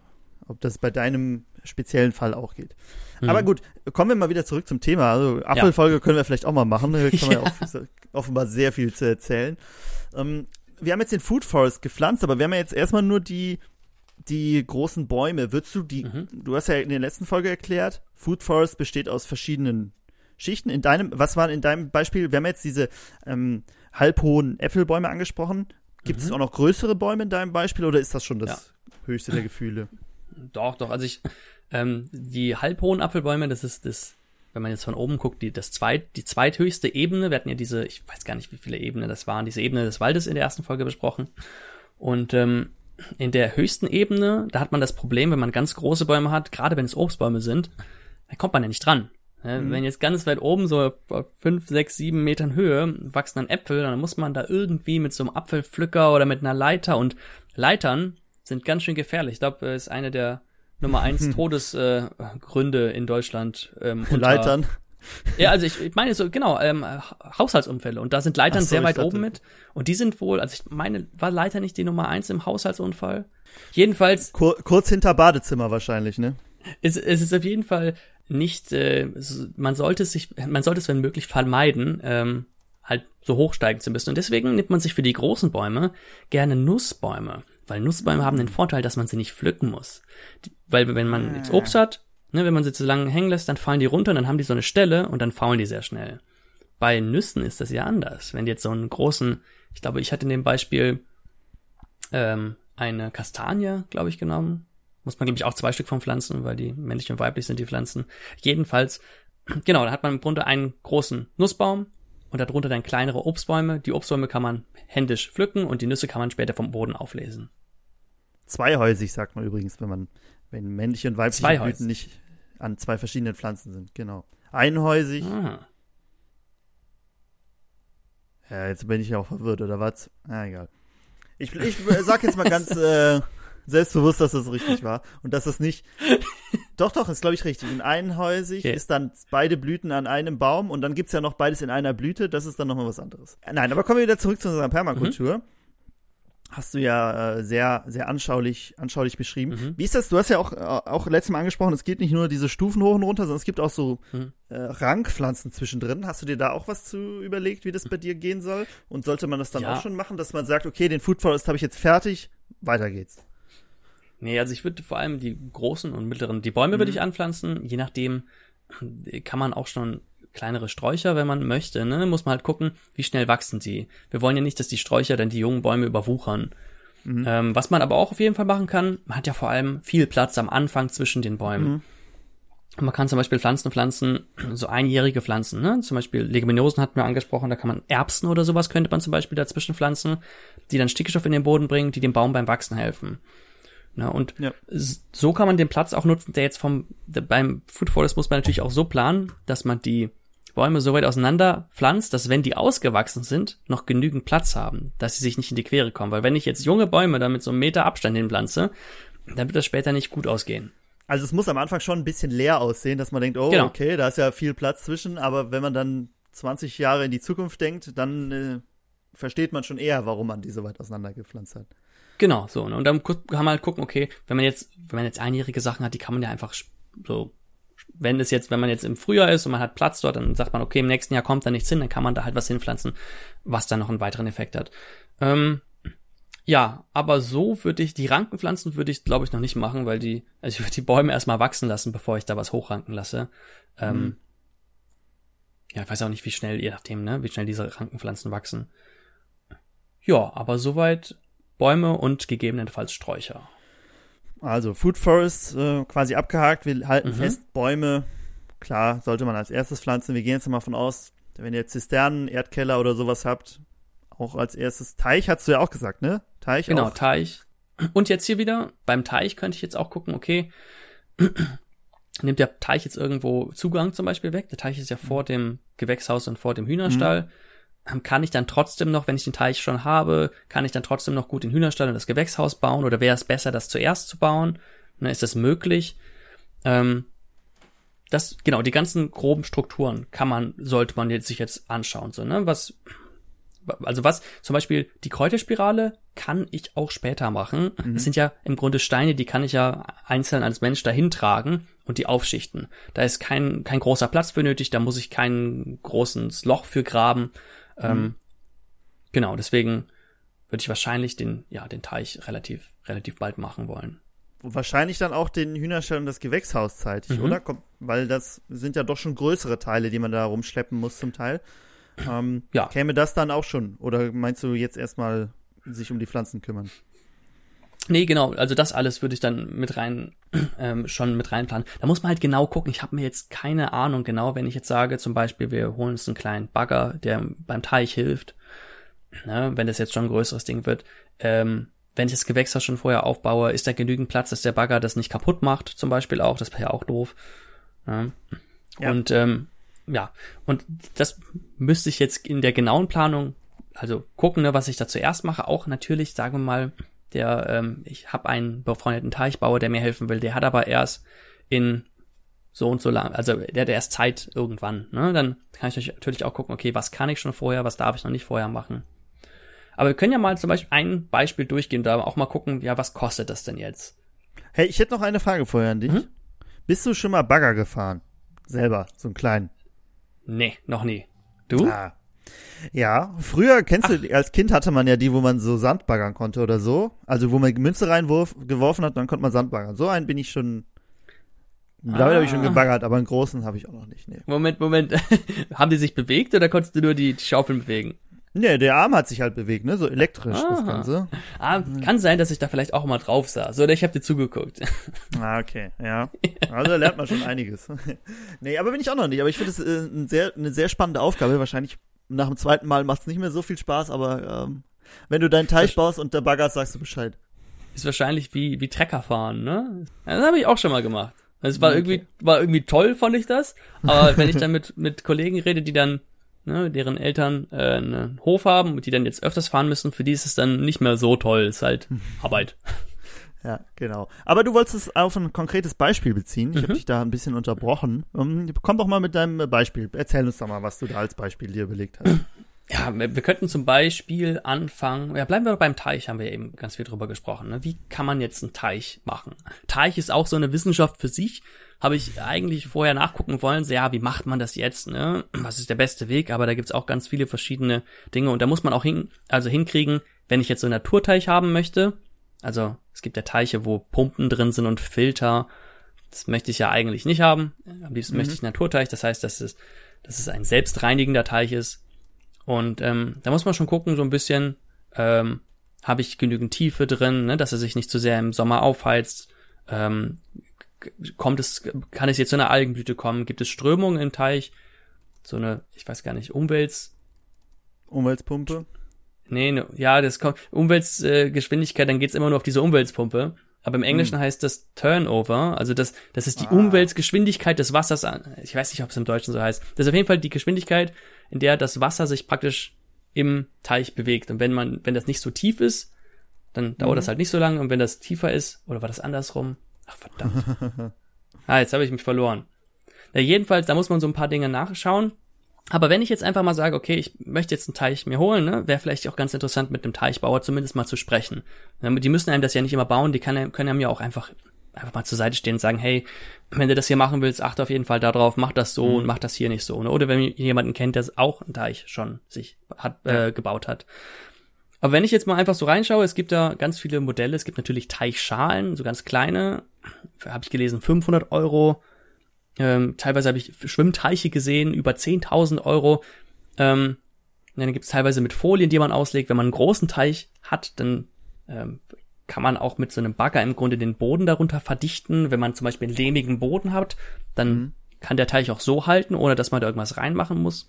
ob das bei deinem speziellen Fall auch geht. Mhm. Aber gut, kommen wir mal wieder zurück zum Thema. Also Apfelfolge ja. können wir vielleicht auch mal machen. Da kann man ja auch offenbar sehr viel zu erzählen. Ähm, wir haben jetzt den Food Forest gepflanzt, aber wir haben ja jetzt erstmal nur die die großen Bäume. Würdest du die, mhm. du hast ja in der letzten Folge erklärt, Food Forest besteht aus verschiedenen Schichten. In deinem, was waren in deinem Beispiel, wir haben jetzt diese ähm, halbhohen Äpfelbäume angesprochen. Gibt mhm. es auch noch größere Bäume in deinem Beispiel oder ist das schon das ja. höchste der Gefühle? Doch, doch. Also ich, ähm, die halbhohen Apfelbäume, das ist das, wenn man jetzt von oben guckt, die, das zweit, die zweithöchste Ebene. Wir hatten ja diese, ich weiß gar nicht, wie viele Ebenen das waren, diese Ebene des Waldes in der ersten Folge besprochen. Und ähm, in der höchsten Ebene, da hat man das Problem, wenn man ganz große Bäume hat, gerade wenn es Obstbäume sind, da kommt man ja nicht dran. Mhm. Wenn jetzt ganz weit oben, so auf fünf, sechs, sieben Metern Höhe, wachsen dann Äpfel, dann muss man da irgendwie mit so einem Apfelpflücker oder mit einer Leiter, und Leitern sind ganz schön gefährlich. Ich glaube, das ist eine der Nummer eins Todesgründe äh, in Deutschland. Ähm, unter, Leitern? Ja, also ich, ich meine so, genau, ähm, Haushaltsunfälle. Und da sind Leitern so, sehr weit oben mit. Und die sind wohl, also ich meine, war Leiter nicht die Nummer eins im Haushaltsunfall? Jedenfalls. Kur- kurz hinter Badezimmer wahrscheinlich, ne? Es, es ist auf jeden Fall nicht, äh, man sollte es sich, man sollte es, wenn möglich, vermeiden, ähm, halt so hochsteigen zu müssen. Und deswegen nimmt man sich für die großen Bäume gerne Nussbäume. Weil Nussbäume haben den Vorteil, dass man sie nicht pflücken muss. Die, weil wenn man jetzt Obst hat, ne, wenn man sie zu lange hängen lässt, dann fallen die runter und dann haben die so eine Stelle und dann faulen die sehr schnell. Bei Nüssen ist das ja anders. Wenn die jetzt so einen großen, ich glaube, ich hatte in dem Beispiel ähm, eine Kastanie, glaube ich, genommen. Muss man, glaube ich, auch zwei Stück von pflanzen, weil die männlich und weiblich sind, die Pflanzen. Jedenfalls, genau, da hat man im Grunde einen großen Nussbaum und darunter dann kleinere Obstbäume. Die Obstbäume kann man händisch pflücken und die Nüsse kann man später vom Boden auflesen. Zweihäusig sagt man übrigens, wenn man, wenn männliche und weibliche Blüten nicht an zwei verschiedenen Pflanzen sind. Genau. Einhäusig. Ah. Ja, jetzt bin ich ja auch verwirrt, oder was? Ah, egal. Ich, ich sag jetzt mal ganz äh, selbstbewusst, dass das richtig war. Und dass das nicht. Doch, doch, ist, glaube ich, richtig. Und einhäusig okay. ist dann beide Blüten an einem Baum und dann gibt's ja noch beides in einer Blüte. Das ist dann nochmal was anderes. Nein, aber kommen wir wieder zurück zu unserer Permakultur. Mhm. Hast du ja äh, sehr, sehr anschaulich, anschaulich beschrieben. Mhm. Wie ist das? Du hast ja auch, äh, auch letztes Mal angesprochen, es geht nicht nur diese Stufen hoch und runter, sondern es gibt auch so mhm. äh, Rankpflanzen zwischendrin. Hast du dir da auch was zu überlegt, wie das bei dir gehen soll? Und sollte man das dann ja. auch schon machen, dass man sagt, okay, den Food Forest habe ich jetzt fertig, weiter geht's? Nee, also ich würde vor allem die großen und mittleren, die Bäume mhm. würde ich anpflanzen. Je nachdem kann man auch schon kleinere Sträucher, wenn man möchte, ne, muss man halt gucken, wie schnell wachsen die. Wir wollen ja nicht, dass die Sträucher dann die jungen Bäume überwuchern. Mhm. Ähm, was man aber auch auf jeden Fall machen kann, man hat ja vor allem viel Platz am Anfang zwischen den Bäumen. Mhm. Und man kann zum Beispiel Pflanzen pflanzen, so einjährige Pflanzen, ne, zum Beispiel Leguminosen hatten wir angesprochen, da kann man Erbsen oder sowas könnte man zum Beispiel dazwischen pflanzen, die dann Stickstoff in den Boden bringen, die dem Baum beim Wachsen helfen. Na, und ja. so kann man den Platz auch nutzen, der jetzt vom, der, beim Food Forest muss man natürlich auch so planen, dass man die Bäume so weit auseinander pflanzt, dass wenn die ausgewachsen sind, noch genügend Platz haben, dass sie sich nicht in die Quere kommen. Weil wenn ich jetzt junge Bäume da mit so einem Meter Abstand hinpflanze, dann wird das später nicht gut ausgehen. Also es muss am Anfang schon ein bisschen leer aussehen, dass man denkt, oh, genau. okay, da ist ja viel Platz zwischen, aber wenn man dann zwanzig Jahre in die Zukunft denkt, dann äh, versteht man schon eher, warum man die so weit auseinander gepflanzt hat. Genau, so. Und dann kann man halt gucken, okay, wenn man jetzt, wenn man jetzt einjährige Sachen hat, die kann man ja einfach so, wenn es jetzt, wenn man jetzt im Frühjahr ist und man hat Platz dort, dann sagt man, okay, im nächsten Jahr kommt da nichts hin, dann kann man da halt was hinpflanzen, was dann noch einen weiteren Effekt hat. Ähm, ja, aber so würde ich, die Rankenpflanzen würde ich, glaube ich, noch nicht machen, weil die, also ich würde die Bäume erstmal wachsen lassen, bevor ich da was hochranken lasse. Ähm, mhm. Ja, ich weiß auch nicht, wie schnell, je nachdem, ne, wie schnell diese Rankenpflanzen wachsen. Ja, aber soweit Bäume und gegebenenfalls Sträucher. Also Food Forest äh, quasi abgehakt. Wir halten mhm. fest, Bäume, klar, sollte man als erstes pflanzen. Wir gehen jetzt mal von aus, wenn ihr Zisternen, Erdkeller oder sowas habt, auch als erstes. Teich hast du ja auch gesagt, ne? Teich Genau, auch. Teich. Und jetzt hier wieder, beim Teich könnte ich jetzt auch gucken, okay, nimmt der Teich jetzt irgendwo Zugang zum Beispiel weg? Der Teich ist ja vor dem Gewächshaus und vor dem Hühnerstall. Mhm. Kann ich dann trotzdem noch, wenn ich den Teich schon habe, kann ich dann trotzdem noch gut den Hühnerstall und das Gewächshaus bauen? Oder wäre es besser, das zuerst zu bauen? Ne, ist das möglich? Ähm, das, genau, die ganzen groben Strukturen kann man, sollte man jetzt sich jetzt anschauen. So, ne? Was, Also was, zum Beispiel die Kräuterspirale kann ich auch später machen. Mhm. Das sind ja im Grunde Steine, die kann ich ja einzeln als Mensch dahin tragen und die aufschichten. Da ist kein kein großer Platz für nötig, da muss ich kein großes Loch für graben. Mhm. Ähm, genau, deswegen würde ich wahrscheinlich den, ja, den Teich relativ, relativ bald machen wollen. Wahrscheinlich dann auch den Hühnerstall und das Gewächshaus zeitig, mhm. oder? Weil das sind ja doch schon größere Teile, die man da rumschleppen muss zum Teil. Ähm, ja. Käme das dann auch schon? Oder meinst du jetzt erstmal sich um die Pflanzen kümmern? Nee, genau. Also das alles würde ich dann mit rein, ähm, schon mit reinplanen. Da muss man halt genau gucken. Ich habe mir jetzt keine Ahnung genau, wenn ich jetzt sage, zum Beispiel, wir holen uns einen kleinen Bagger, der beim Teich hilft, ne, wenn das jetzt schon ein größeres Ding wird, ähm, wenn ich das Gewächshaus schon vorher aufbaue, ist da genügend Platz, dass der Bagger das nicht kaputt macht, zum Beispiel auch. Das wäre ja auch doof. Ja. Ja. Und ähm, ja, und das müsste ich jetzt in der genauen Planung, also gucken, ne, was ich da zuerst mache. Auch natürlich, sagen wir mal, der, ähm, ich habe einen befreundeten Teichbauer, der mir helfen will. Der hat aber erst in so und so lang, also der hat erst Zeit irgendwann. Ne? Dann kann ich natürlich auch gucken, okay, was kann ich schon vorher, was darf ich noch nicht vorher machen. Aber wir können ja mal zum Beispiel ein Beispiel durchgehen, da auch mal gucken, ja, was kostet das denn jetzt? Hey, ich hätte noch eine Frage vorher an dich. Mhm. Bist du schon mal Bagger gefahren? Selber, so einen kleinen? Nee, noch nie. Du? Ah. Ja, früher, kennst Ach. du, als Kind hatte man ja die, wo man so Sand baggern konnte oder so. Also wo man Münze reingeworfen hat, dann konnte man Sand baggern. So einen bin ich schon, damit ah. habe ich schon gebaggert, aber einen großen habe ich auch noch nicht. Nee. Moment, Moment. Haben die sich bewegt oder konntest du nur die Schaufeln bewegen? Nee, der Arm hat sich halt bewegt, ne, so elektrisch, Aha. das Ganze. Ah, kann sein, dass ich da vielleicht auch mal drauf saß, oder ich habe dir zugeguckt. Ah, okay, ja. Also da lernt man schon einiges. Nee, aber bin ich auch noch nicht, aber ich finde es äh, ein sehr, eine sehr spannende Aufgabe. Wahrscheinlich nach dem zweiten Mal macht es nicht mehr so viel Spaß, aber ähm, wenn du deinen Teich baust und der Bagger, sagst du Bescheid. Ist wahrscheinlich wie, wie Trecker fahren, ne? Das habe ich auch schon mal gemacht. Es war okay. irgendwie, war irgendwie toll, fand ich das. Aber wenn ich dann mit, mit Kollegen rede, die dann, ne, deren Eltern äh, einen Hof haben und die dann jetzt öfters fahren müssen, für die ist es dann nicht mehr so toll, ist halt Arbeit. Ja, genau. Aber du wolltest es auf ein konkretes Beispiel beziehen. Ich mhm. habe dich da ein bisschen unterbrochen. Um, komm doch mal mit deinem Beispiel. Erzähl uns doch mal, was du da als Beispiel dir überlegt hast. Ja, wir, wir könnten zum Beispiel anfangen, ja, bleiben wir doch beim Teich, haben wir eben ganz viel drüber gesprochen. Ne? Wie kann man jetzt einen Teich machen? Teich ist auch so eine Wissenschaft für sich. Habe ich eigentlich vorher nachgucken wollen, so, ja, wie macht man das jetzt, ne? Was ist der beste Weg? Aber da gibt's auch ganz viele verschiedene Dinge und da muss man auch hin, also hinkriegen, wenn ich jetzt so einen Naturteich haben möchte. Also es gibt ja Teiche, wo Pumpen drin sind und Filter. Das möchte ich ja eigentlich nicht haben. Am liebsten mhm. möchte ich einen Naturteich. Das heißt, dass es, dass es ein selbstreinigender Teich ist. Und ähm, da muss man schon gucken, so ein bisschen, ähm, habe ich genügend Tiefe drin, ne, dass er sich nicht zu sehr im Sommer aufheizt. Ähm, kommt es, kann es jetzt zu einer Algenblüte kommen? Gibt es Strömungen im Teich? So eine, ich weiß gar nicht, Umwälz... Umwälzpumpe? Nee, ne, ja, das kommt, Umwälzgeschwindigkeit, äh, dann geht's immer nur auf diese Umwälzpumpe. Aber im Englischen hm. heißt das Turnover, also das, das ist die ah. Umwälzgeschwindigkeit des Wassers an. Ich weiß nicht, ob es im Deutschen so heißt. Das ist auf jeden Fall die Geschwindigkeit, in der das Wasser sich praktisch im Teich bewegt. Und wenn man, wenn das nicht so tief ist, dann dauert mhm. das halt nicht so lange. Und wenn das tiefer ist, oder war das andersrum? Ach, verdammt. ah, jetzt habe ich mich verloren. Ja, jedenfalls, da muss man so ein paar Dinge nachschauen. Aber wenn ich jetzt einfach mal sage, okay, ich möchte jetzt einen Teich mir holen, ne, wäre vielleicht auch ganz interessant, mit dem Teichbauer zumindest mal zu sprechen. Die müssen einem das ja nicht immer bauen, die kann, können einem ja auch einfach, einfach mal zur Seite stehen und sagen, hey, wenn du das hier machen willst, achte auf jeden Fall darauf, mach das so mhm. und mach das hier nicht so. Ne? Oder wenn ihr jemanden kennt, der auch einen Teich schon sich hat, äh, gebaut hat. Aber wenn ich jetzt mal einfach so reinschaue, es gibt da ganz viele Modelle, es gibt natürlich Teichschalen, so ganz kleine, habe ich gelesen, fünfhundert Euro. Ähm, teilweise habe ich Schwimmteiche gesehen, über zehntausend Euro. Ähm, dann gibt es teilweise mit Folien, die man auslegt. Wenn man einen großen Teich hat, dann ähm, kann man auch mit so einem Bagger im Grunde den Boden darunter verdichten. Wenn man zum Beispiel einen lehmigen Boden hat, dann mhm. kann der Teich auch so halten, ohne dass man da irgendwas reinmachen muss.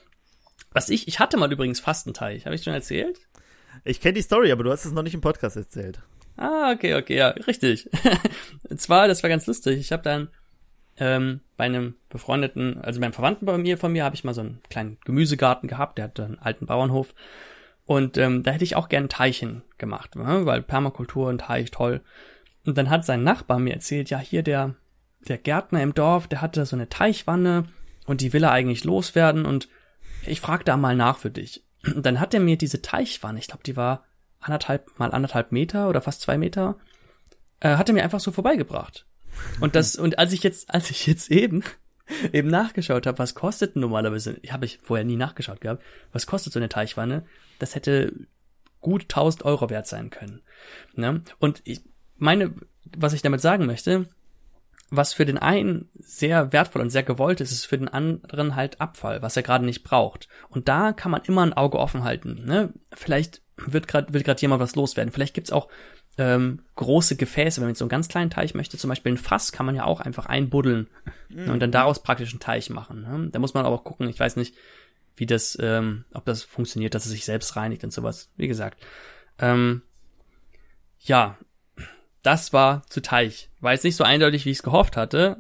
Was ich, ich hatte mal übrigens fast einen Teich. Habe ich schon erzählt? Ich kenne die Story, aber du hast es noch nicht im Podcast erzählt. Ah, okay, okay, ja, richtig. Und zwar, das war ganz lustig. Ich habe dann Ähm, bei einem befreundeten, also beim Verwandten bei mir, von mir, habe ich mal so einen kleinen Gemüsegarten gehabt, der hatte einen alten Bauernhof. Und ähm, da hätte ich auch gern Teichen gemacht, ne? Weil Permakultur und Teich, toll. Und dann hat sein Nachbar mir erzählt, ja, hier der der Gärtner im Dorf, der hatte so eine Teichwanne und die will er eigentlich loswerden und ich frag da mal nach für dich. dann hat er mir diese Teichwanne, ich glaube, die war anderthalb mal anderthalb Meter oder fast zwei Meter, äh, hat er mir einfach so vorbeigebracht. Und das, und als ich jetzt, als ich jetzt eben, eben nachgeschaut habe, was kostet normalerweise, habe ich vorher nie nachgeschaut gehabt, was kostet so eine Teichwanne, das hätte gut tausend Euro wert sein können. Ne? Und ich meine, was ich damit sagen möchte, was für den einen sehr wertvoll und sehr gewollt ist, ist für den anderen halt Abfall, was er gerade nicht braucht. Und da kann man immer ein Auge offen halten. Ne? Vielleicht wird gerade will gerade jemand was loswerden. Vielleicht gibt's auch ähm, große Gefäße, wenn man jetzt so einen ganz kleinen Teich möchte. Zum Beispiel ein Fass kann man ja auch einfach einbuddeln mhm. und dann daraus praktisch einen Teich machen. Ne? Da muss man aber auch gucken, ich weiß nicht, wie das, ähm, ob das funktioniert, dass es sich selbst reinigt und sowas. Wie gesagt. Ähm, ja, das war zu Teich. War jetzt nicht so eindeutig, wie ich es gehofft hatte.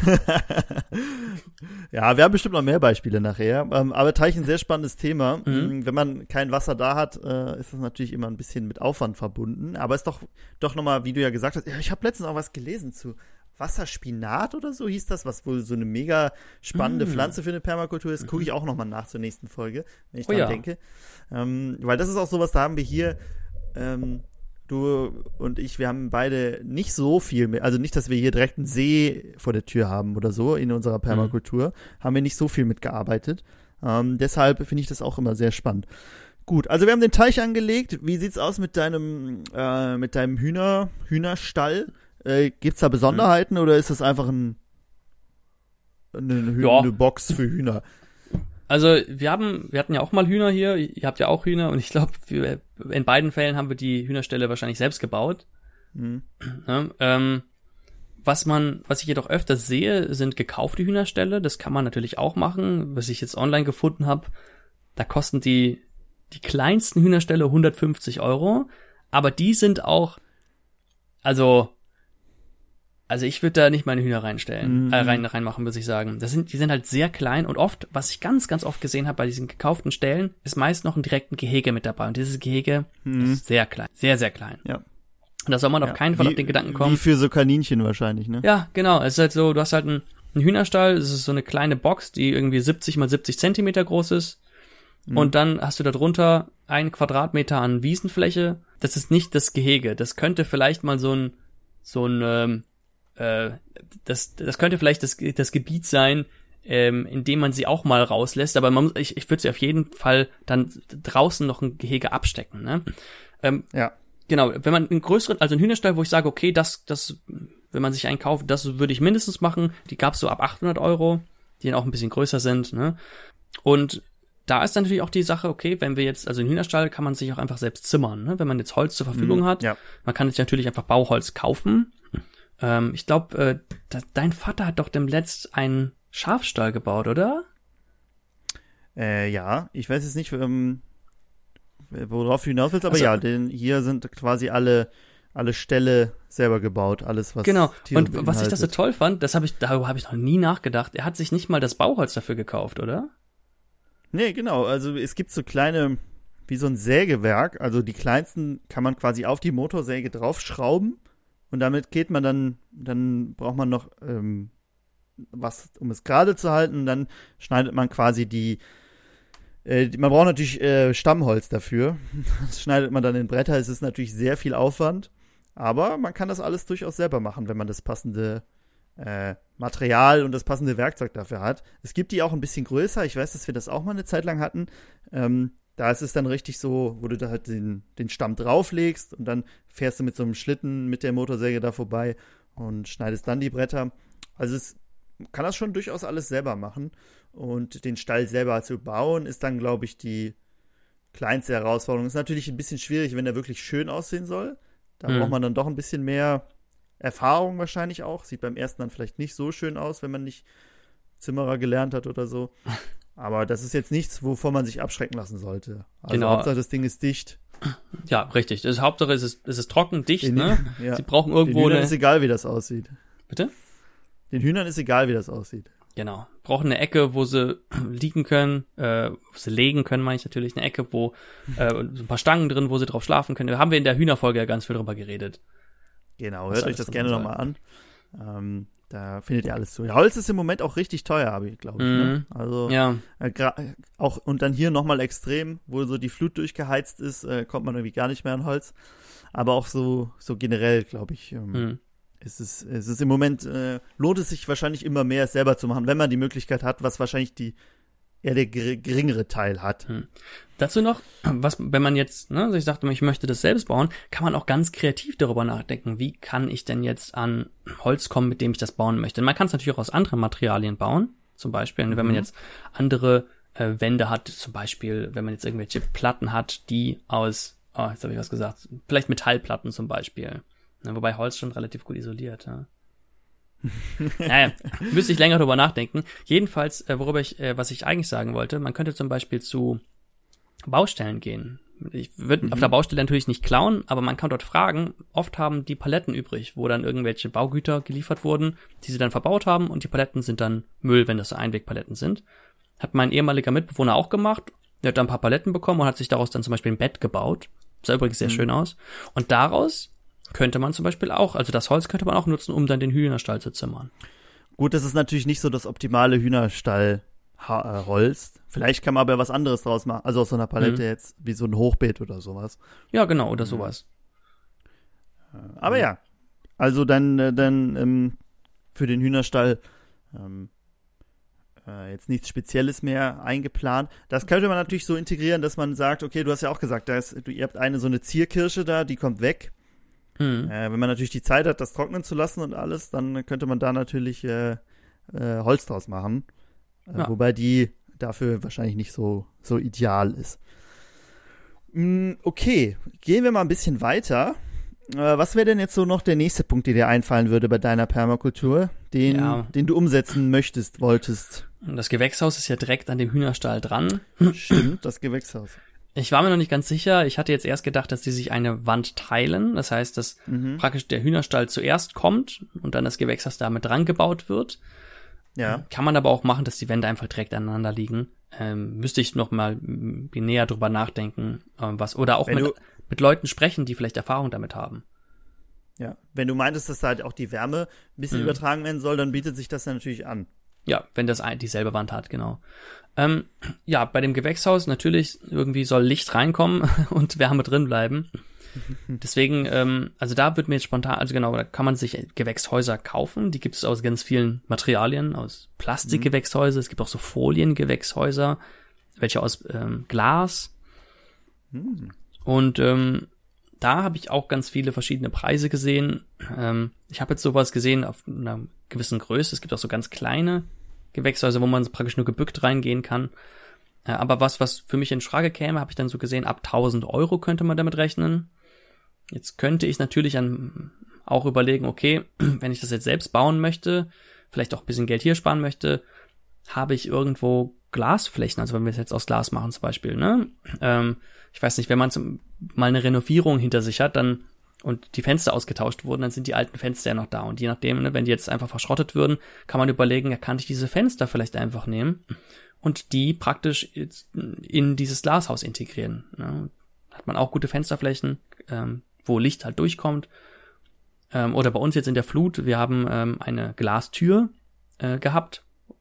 Ja, wir haben bestimmt noch mehr Beispiele nachher. Ähm, aber Teich ein sehr spannendes Thema. Mhm. Wenn man kein Wasser da hat, äh, ist das natürlich immer ein bisschen mit Aufwand verbunden. Aber es ist doch, doch nochmal, wie du ja gesagt hast, ja, ich habe letztens auch was gelesen zu Wasserspinat oder so hieß das, was wohl so eine mega spannende mm. Pflanze für eine Permakultur ist. Gucke ich auch nochmal nach zur nächsten Folge, wenn ich oh, dran ja. denke. Ähm, weil das ist auch sowas, da haben wir hier ähm, du und ich, wir haben beide nicht so viel mit, also nicht, dass wir hier direkt einen See vor der Tür haben oder so in unserer Permakultur, mm. haben wir nicht so viel mitgearbeitet. Ähm, deshalb finde ich das auch immer sehr spannend. Gut, also wir haben den Teich angelegt. Wie sieht's aus mit deinem äh, mit deinem Hühner Hühnerstall? Äh, gibt's da Besonderheiten mhm. oder ist das einfach ein, eine, Hü- ja. eine Box für Hühner? Also wir haben, wir hatten ja auch mal Hühner hier, ihr habt ja auch Hühner und ich glaube, in beiden Fällen haben wir die Hühnerställe wahrscheinlich selbst gebaut. Mhm. Ja, ähm, was man, was ich jedoch öfter sehe, sind gekaufte Hühnerställe. Das kann man natürlich auch machen. Was ich jetzt online gefunden habe, da kosten die die kleinsten Hühnerställe hundertfünfzig Euro, aber die sind auch, also Also ich würde da nicht meine Hühner reinstellen, mhm. äh, rein reinmachen, muss ich sagen. Das sind, die sind halt sehr klein und oft, was ich ganz, ganz oft gesehen habe bei diesen gekauften Stellen, ist meist noch ein direkten Gehege mit dabei. Und dieses Gehege mhm. ist sehr klein, sehr, sehr klein. Ja. Und da soll man ja. auf keinen Fall wie, auf den Gedanken kommen. Wie für so Kaninchen wahrscheinlich, ne? Ja, genau. Es ist halt so, du hast halt einen, einen Hühnerstall, es ist so eine kleine Box, die irgendwie siebzig mal siebzig Zentimeter groß ist. Mhm. Und dann hast du da drunter einen Quadratmeter an Wiesenfläche. Das ist nicht das Gehege. Das könnte vielleicht mal so ein, so ein, ähm, Das, das könnte vielleicht das, das Gebiet sein, ähm, in dem man sie auch mal rauslässt, aber man, ich, ich würde sie auf jeden Fall dann draußen noch ein Gehege abstecken, ne? Ähm, ja. Genau, wenn man einen größeren, also einen Hühnerstall, wo ich sage, okay, das, das, wenn man sich einen kauft, das würde ich mindestens machen, die gab's so ab achthundert Euro, die dann auch ein bisschen größer sind, ne? Und da ist dann natürlich auch die Sache, okay, wenn wir jetzt, also einen Hühnerstall kann man sich auch einfach selbst zimmern, ne? Wenn man jetzt Holz zur Verfügung mhm, hat, ja. Man kann sich natürlich einfach Bauholz kaufen. Ähm, ich glaube, äh, da, dein Vater hat doch demnächst einen Schafstall gebaut, oder? Äh, ja, ich weiß jetzt nicht, ähm, worauf du hinaus willst, aber also, ja, denn hier sind quasi alle alle Ställe selber gebaut, alles was genau. Tiere Und was ich das so toll fand, das habe ich, darüber habe ich noch nie nachgedacht. Er hat sich nicht mal das Bauholz dafür gekauft, oder? Nee, genau. Also es gibt so kleine, wie so ein Sägewerk. Also die kleinsten kann man quasi auf die Motorsäge draufschrauben. Und damit geht man dann, dann braucht man noch ähm, was, um es gerade zu halten. Und dann schneidet man quasi die, äh, die man braucht natürlich äh, Stammholz dafür. Das schneidet man dann in Bretter. Es ist natürlich sehr viel Aufwand. Aber man kann das alles durchaus selber machen, wenn man das passende äh, Material und das passende Werkzeug dafür hat. Es gibt die auch ein bisschen größer. Ich weiß, dass wir das auch mal eine Zeit lang hatten. Ähm, Da ist es dann richtig so, wo du da halt den, den Stamm drauflegst und dann fährst du mit so einem Schlitten mit der Motorsäge da vorbei und schneidest dann die Bretter. Also es kann das schon durchaus alles selber machen. Und den Stall selber zu bauen, ist dann, glaube ich, die kleinste Herausforderung. Ist natürlich ein bisschen schwierig, wenn der wirklich schön aussehen soll. Da mhm. braucht man dann doch ein bisschen mehr Erfahrung wahrscheinlich auch. Sieht beim ersten dann vielleicht nicht so schön aus, wenn man nicht Zimmerer gelernt hat oder so. Aber das ist jetzt nichts, wovon man sich abschrecken lassen sollte. Also genau. Hauptsache, das Ding ist dicht. Ja, richtig. Das Hauptsache, es ist, es ist trocken, dicht, Den, ne? Ja. Sie brauchen irgendwo Den Hühnern eine... ist egal, wie das aussieht. Bitte? Den Hühnern ist egal, wie das aussieht. Genau. Brauchen eine Ecke, wo sie liegen können, äh, wo sie legen können, meine ich natürlich. Eine Ecke, wo äh, so ein paar Stangen drin, wo sie drauf schlafen können. Da haben wir in der Hühnerfolge ja ganz viel drüber geredet. Genau, hört euch das gerne nochmal an. Ähm, Da findet ihr alles zu. Ja, Holz ist im Moment auch richtig teuer, habe ich, glaube ich. Mhm. Ne? Also Ja. äh, gra- auch und dann hier nochmal extrem, wo so die Flut durchgeheizt ist, äh, kommt man irgendwie gar nicht mehr an Holz. Aber auch so so generell, glaube ich, ähm, Mhm. ist es es ist im Moment äh, lohnt es sich wahrscheinlich immer mehr, es selber zu machen, wenn man die Möglichkeit hat, was wahrscheinlich die eher der ger- geringere Teil hat. Hm. Dazu noch, was, wenn man jetzt, ne, also ich sagte, ich möchte das selbst bauen, kann man auch ganz kreativ darüber nachdenken, wie kann ich denn jetzt an Holz kommen, mit dem ich das bauen möchte. Man kann es natürlich auch aus anderen Materialien bauen, zum Beispiel, mhm. wenn man jetzt andere äh, Wände hat, zum Beispiel, wenn man jetzt irgendwelche Platten hat, die aus, oh, jetzt habe ich was gesagt, vielleicht Metallplatten zum Beispiel, ne, wobei Holz schon relativ gut isoliert, ja. Naja, müsste ich länger drüber nachdenken. Jedenfalls, äh, worüber ich, äh, was ich eigentlich sagen wollte, man könnte zum Beispiel zu Baustellen gehen. Ich würde mhm. auf der Baustelle natürlich nicht klauen, aber man kann dort fragen. Oft haben die Paletten übrig, wo dann irgendwelche Baugüter geliefert wurden, die sie dann verbaut haben und die Paletten sind dann Müll, wenn das so Einwegpaletten sind. Hat mein ehemaliger Mitbewohner auch gemacht. Der hat dann ein paar Paletten bekommen und hat sich daraus dann zum Beispiel ein Bett gebaut. Sah übrigens sehr mhm. schön aus. Und daraus könnte man zum Beispiel auch, also das Holz könnte man auch nutzen, um dann den Hühnerstall zu zimmern. Gut, das ist natürlich nicht so das optimale Hühnerstallholz. Vielleicht kann man aber was anderes draus machen, also aus so einer Palette mhm. jetzt, wie so ein Hochbeet oder sowas. Ja, genau, oder sowas. Aber mhm. ja, also dann, dann ähm, für den Hühnerstall ähm, äh, jetzt nichts Spezielles mehr eingeplant. Das könnte man natürlich so integrieren, dass man sagt, okay, du hast ja auch gesagt, da ist, du, ihr habt eine so eine Zierkirsche da, die kommt weg. Mhm. Äh, wenn man natürlich die Zeit hat, das trocknen zu lassen und alles, dann könnte man da natürlich äh, äh, Holz draus machen. Äh, ja. Wobei die dafür wahrscheinlich nicht so, so ideal ist. Mm, okay, gehen wir mal ein bisschen weiter. Äh, was wäre denn jetzt so noch der nächste Punkt, der dir einfallen würde bei deiner Permakultur, den, ja. den du umsetzen möchtest, wolltest? Das Gewächshaus ist ja direkt an dem Hühnerstall dran. Stimmt, das Gewächshaus. Ich war mir noch nicht ganz sicher. Ich hatte jetzt erst gedacht, dass die sich eine Wand teilen. Das heißt, dass mhm. praktisch der Hühnerstall zuerst kommt und dann das Gewächshaus damit dran gebaut wird. Ja. Kann man aber auch machen, dass die Wände einfach direkt aneinander liegen. Ähm, müsste ich noch mal näher drüber nachdenken, ähm, was oder auch mit, mit Leuten sprechen, die vielleicht Erfahrung damit haben. Ja, wenn du meintest, dass da halt auch die Wärme ein bisschen mhm. übertragen werden soll, dann bietet sich das ja natürlich an. Ja, wenn das dieselbe Wand hat, genau. Ähm, ja, bei dem Gewächshaus natürlich irgendwie soll Licht reinkommen und Wärme drin bleiben. Deswegen, ähm, also da wird mir jetzt spontan, also genau, da kann man sich Gewächshäuser kaufen. Die gibt es aus ganz vielen Materialien, aus Plastikgewächshäuser. Es gibt auch so Foliengewächshäuser, welche aus ähm, Glas. Mhm. Und ähm, da habe ich auch ganz viele verschiedene Preise gesehen. Ähm, ich habe jetzt sowas gesehen auf einer gewissen Größe. Es gibt auch so ganz kleine Gewächshäuser, wo man praktisch nur gebückt reingehen kann. Äh, aber was, was für mich in Frage käme, habe ich dann so gesehen, ab tausend Euro könnte man damit rechnen. Jetzt könnte ich natürlich an, auch überlegen, okay, wenn ich das jetzt selbst bauen möchte, vielleicht auch ein bisschen Geld hier sparen möchte, habe ich irgendwo Glasflächen, also wenn wir es jetzt aus Glas machen zum Beispiel, ne? Ähm, ich weiß nicht, wenn man zum, mal eine Renovierung hinter sich hat, dann und die Fenster ausgetauscht wurden, dann sind die alten Fenster ja noch da. Und je nachdem, ne, wenn die jetzt einfach verschrottet würden, kann man überlegen, ja, kann ich diese Fenster vielleicht einfach nehmen und die praktisch in dieses Glashaus integrieren. Ne? Hat man auch gute Fensterflächen, ähm, wo Licht halt durchkommt. Ähm, oder bei uns jetzt in der Flut, wir haben ähm, eine Glastür äh, gehabt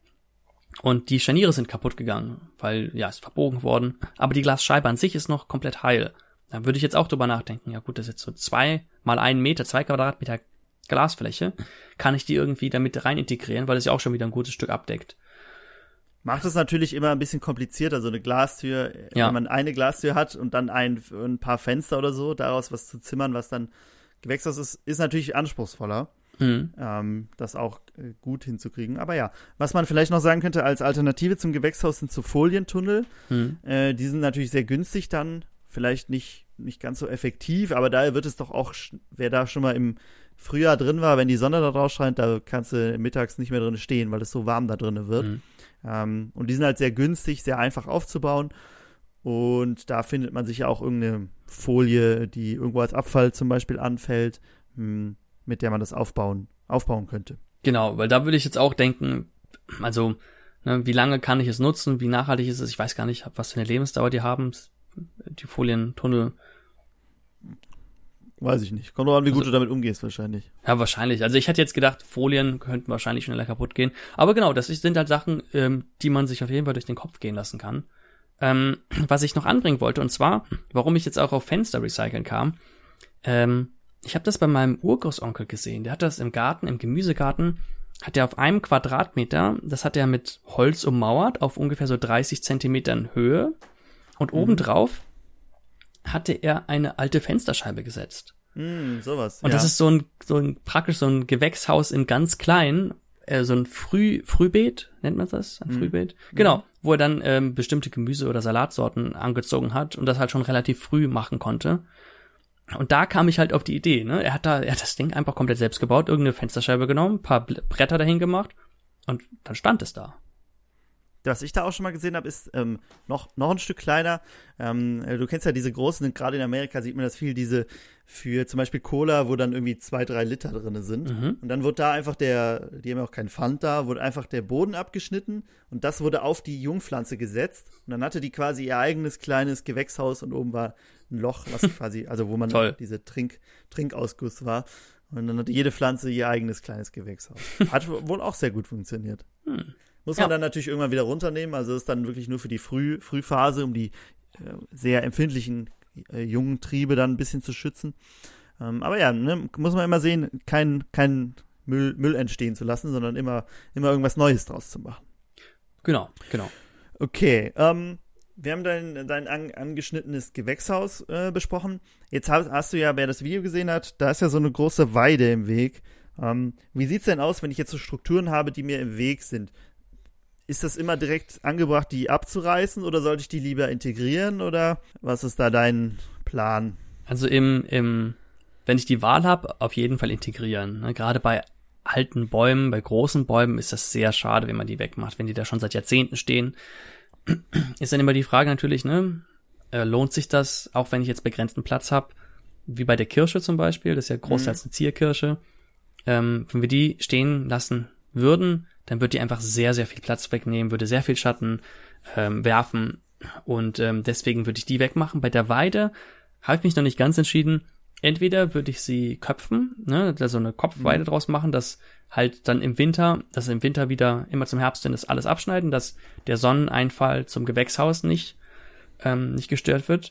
und die Scharniere sind kaputt gegangen, weil, ja, ist verbogen worden. Aber die Glasscheibe an sich ist noch komplett heil. Da würde ich jetzt auch drüber nachdenken, ja gut, das ist jetzt so zwei mal einen Meter, zwei Quadratmeter Glasfläche. Kann ich die irgendwie damit rein integrieren, weil das ja auch schon wieder ein gutes Stück abdeckt. Macht es natürlich immer ein bisschen komplizierter, so eine Glastür, ja. wenn man eine Glastür hat und dann ein, ein paar Fenster oder so, daraus was zu zimmern, was dann Gewächshaus ist, ist natürlich anspruchsvoller, mhm. ähm, das auch äh, gut hinzukriegen. Aber ja, was man vielleicht noch sagen könnte als Alternative zum Gewächshaus sind so Folientunnel. Mhm. Äh, die sind natürlich sehr günstig dann, vielleicht nicht, nicht ganz so effektiv, aber daher wird es doch auch, wer da schon mal im Frühjahr drin war, wenn die Sonne da drauf scheint, da kannst du mittags nicht mehr drin stehen, weil es so warm da drin wird. Mhm. Ähm, und die sind halt sehr günstig, sehr einfach aufzubauen. Und da findet man sich ja auch irgendeine Folie, die irgendwo als Abfall zum Beispiel anfällt, mh, mit der man das aufbauen, aufbauen könnte. Genau, weil da würde ich jetzt auch denken, also ne, wie lange kann ich es nutzen, wie nachhaltig ist es, ich weiß gar nicht, was für eine Lebensdauer die haben, die Folientunnel. Weiß ich nicht. Kommt drauf an, wie Also, gut du damit umgehst wahrscheinlich. Ja, wahrscheinlich. Also ich hätte jetzt gedacht, Folien könnten wahrscheinlich schneller kaputt gehen. Aber genau, das ist, sind halt Sachen, ähm, die man sich auf jeden Fall durch den Kopf gehen lassen kann. Ähm, was ich noch anbringen wollte, und zwar, warum ich jetzt auch auf Fenster recyceln kam, ähm, ich habe das bei meinem Urgroßonkel gesehen. Der hat das im Garten, im Gemüsegarten, hat er auf einem Quadratmeter, das hat er mit Holz ummauert, auf ungefähr so dreißig Zentimetern Höhe. Und Mhm. obendrauf hatte er eine alte Fensterscheibe gesetzt. Mm, sowas. Und ja. das ist so ein, so ein, praktisch so ein Gewächshaus in ganz klein, äh, so ein Früh, Frühbeet, nennt man das? Ein Mhm. Frühbeet? Genau, wo er dann ähm, bestimmte Gemüse- oder Salatsorten angezogen hat und das halt schon relativ früh machen konnte. Und da kam ich halt auf die Idee, ne? Er hat da, er hat das Ding einfach komplett selbst gebaut, irgendeine Fensterscheibe genommen, ein paar Bretter dahin gemacht und dann stand es da. Was ich da auch schon mal gesehen habe, ist ähm, noch, noch ein Stück kleiner. Ähm, du kennst ja diese großen, gerade in Amerika sieht man das viel, diese für zum Beispiel Cola, wo dann irgendwie zwei, drei Liter drin sind. Mhm. Und dann wurde da einfach der, die haben ja auch keinen Pfand da, wurde einfach der Boden abgeschnitten und das wurde auf die Jungpflanze gesetzt. Und dann hatte die quasi ihr eigenes kleines Gewächshaus und oben war ein Loch, was quasi, also wo man Toll. diese Trink, Trinkausguss war. Und dann hatte jede Pflanze ihr eigenes kleines Gewächshaus. Hat wohl auch sehr gut funktioniert. Hm. Muss man Ja. dann natürlich irgendwann wieder runternehmen, also ist dann wirklich nur für die Früh, Frühphase, um die äh, sehr empfindlichen äh, jungen Triebe dann ein bisschen zu schützen. Ähm, aber ja, ne, muss man immer sehen, kein, kein Müll, Müll entstehen zu lassen, sondern immer, immer irgendwas Neues draus zu machen. Genau, genau. Okay, ähm, wir haben dein, dein an, angeschnittenes Gewächshaus äh, besprochen. Jetzt hast, hast du ja, wer das Video gesehen hat, da ist ja so eine große Weide im Weg. Ähm, wie sieht's denn aus, wenn ich jetzt so Strukturen habe, die mir im Weg sind? Ist das immer direkt angebracht, die abzureißen oder sollte ich die lieber integrieren oder was ist da dein Plan? Also im, im, wenn ich die Wahl habe, auf jeden Fall integrieren. Ne? Gerade bei alten Bäumen, bei großen Bäumen ist das sehr schade, wenn man die wegmacht, wenn die da schon seit Jahrzehnten stehen. Ist dann immer die Frage natürlich, ne, äh, lohnt sich das, auch wenn ich jetzt begrenzten Platz habe, wie bei der Kirsche zum Beispiel, das ist ja großteils eine Zierkirsche. Ähm, wenn wir die stehen lassen würden, dann würde die einfach sehr, sehr viel Platz wegnehmen, würde sehr viel Schatten ähm, werfen und ähm, deswegen würde ich die wegmachen. Bei der Weide habe ich mich noch nicht ganz entschieden. Entweder würde ich sie köpfen, ne, da so eine Kopfweide mhm. draus machen, dass halt dann im Winter, dass im Winter wieder immer zum Herbst hin das alles abschneiden, dass der Sonneneinfall zum Gewächshaus nicht ähm, nicht gestört wird.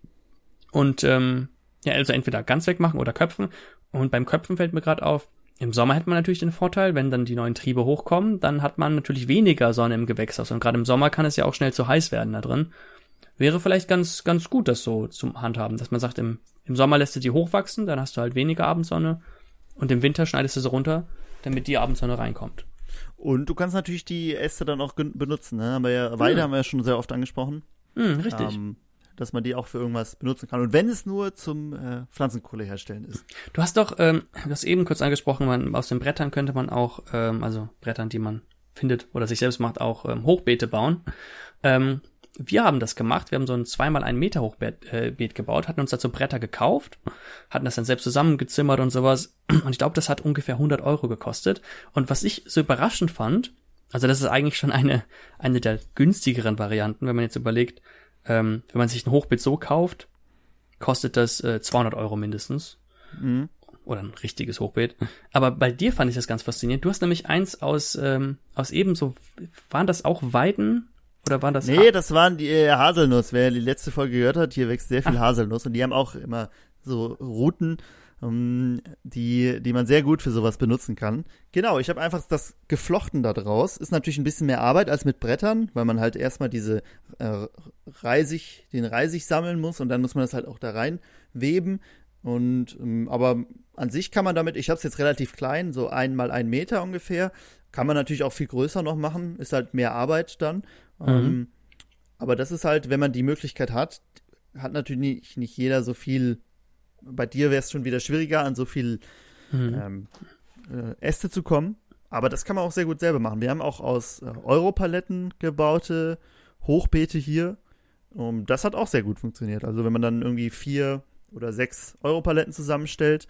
Und ähm, ja, also entweder ganz wegmachen oder köpfen. Und beim Köpfen fällt mir gerade auf, im Sommer hätte man natürlich den Vorteil, wenn dann die neuen Triebe hochkommen, dann hat man natürlich weniger Sonne im Gewächshaus. Und gerade im Sommer kann es ja auch schnell zu heiß werden da drin. Wäre vielleicht ganz ganz gut, das so zum Handhaben, dass man sagt, im, im Sommer lässt du die hochwachsen, dann hast du halt weniger Abendsonne. Und im Winter schneidest du sie runter, damit die Abendsonne reinkommt. Und du kannst natürlich die Äste dann auch gen- benutzen, ne? Aber ja, Weide Hm. haben wir ja schon sehr oft angesprochen. Hm, richtig. Ähm, dass man die auch für irgendwas benutzen kann. Und wenn es nur zum äh, Pflanzenkohle herstellen ist. Du hast doch, ähm, du hast eben kurz angesprochen, man, aus den Brettern könnte man auch, ähm, also Brettern, die man findet oder sich selbst macht, auch ähm, Hochbeete bauen. Ähm, wir haben das gemacht, wir haben so ein zweimal ein Meter Hochbeet äh, Beet gebaut, hatten uns dazu Bretter gekauft, hatten das dann selbst zusammengezimmert und sowas. Und ich glaube, das hat ungefähr hundert Euro gekostet. Und was ich so überraschend fand, also das ist eigentlich schon eine, eine der günstigeren Varianten, wenn man jetzt überlegt, ähm, wenn man sich ein Hochbeet so kauft, kostet das äh, zweihundert Euro mindestens. Mhm. Oder ein richtiges Hochbeet. Aber bei dir fand ich das ganz faszinierend. Du hast nämlich eins aus, ähm, aus ebenso, waren das auch Weiden? Oder waren das? Nee, das waren die äh, Haselnuss. Wer die letzte Folge gehört hat, hier wächst sehr viel Ach. Haselnuss. Und die haben auch immer so Routen, um, die, die man sehr gut für sowas benutzen kann. Genau, ich habe einfach das geflochten da draus. Ist natürlich ein bisschen mehr Arbeit als mit Brettern, weil man halt erstmal diese äh, Reisig, den Reisig sammeln muss und dann muss man das halt auch da rein weben. Und ähm, aber an sich kann man damit, ich habe es jetzt relativ klein, so ein mal ein Meter ungefähr, kann man natürlich auch viel größer noch machen, ist halt mehr Arbeit dann. Mhm. Ähm, aber das ist halt, wenn man die Möglichkeit hat, hat natürlich nicht, nicht jeder so viel. Bei dir wäre es schon wieder schwieriger, an so viel Mhm. ähm, äh, Äste zu kommen. Aber das kann man auch sehr gut selber machen. Wir haben auch aus äh, Europaletten gebaute Hochbeete hier. Um, das hat auch sehr gut funktioniert. Also wenn man dann irgendwie vier oder sechs Europaletten zusammenstellt,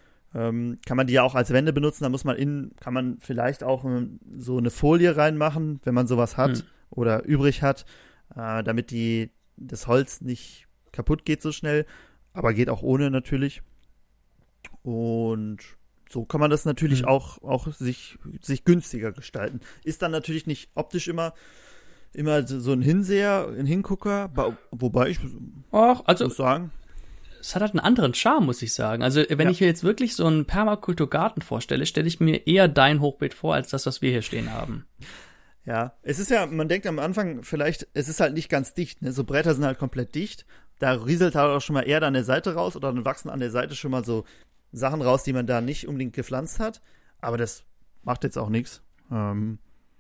ähm, kann man die ja auch als Wände benutzen. Da muss man innen, kann man vielleicht auch ähm, so eine Folie reinmachen, wenn man sowas hat Mhm. oder übrig hat, äh, damit die, das Holz nicht kaputt geht so schnell. Aber geht auch ohne natürlich. Und so kann man das natürlich mhm. auch, auch sich, sich günstiger gestalten. Ist dann natürlich nicht optisch immer, immer so ein Hinseher, ein Hingucker, wobei ich Och, also, muss sagen, es hat halt einen anderen Charme, muss ich sagen. Also wenn Ja. ich mir jetzt wirklich so einen Permakulturgarten vorstelle, stelle ich mir eher dein Hochbeet vor, als das, was wir hier stehen haben. ja, es ist ja, man denkt am Anfang vielleicht, es ist halt nicht ganz dicht, ne? So Bretter sind halt komplett dicht. Da rieselt halt auch schon mal Erde an der Seite raus oder dann wachsen an der Seite schon mal so Sachen raus, die man da nicht unbedingt gepflanzt hat. Aber das macht jetzt auch nichts. Ähm,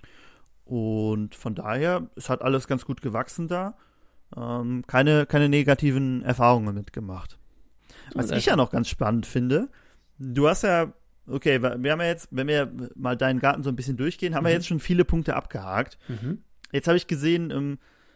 und von daher, es hat alles ganz gut gewachsen da. Ähm, keine, keine negativen Erfahrungen mitgemacht. Was Und ich ja noch ganz spannend finde, du hast ja, okay, wir haben ja jetzt, wenn wir mal deinen Garten so ein bisschen durchgehen, haben Mhm. wir jetzt schon viele Punkte abgehakt. Mhm. Jetzt habe ich gesehen, ähm,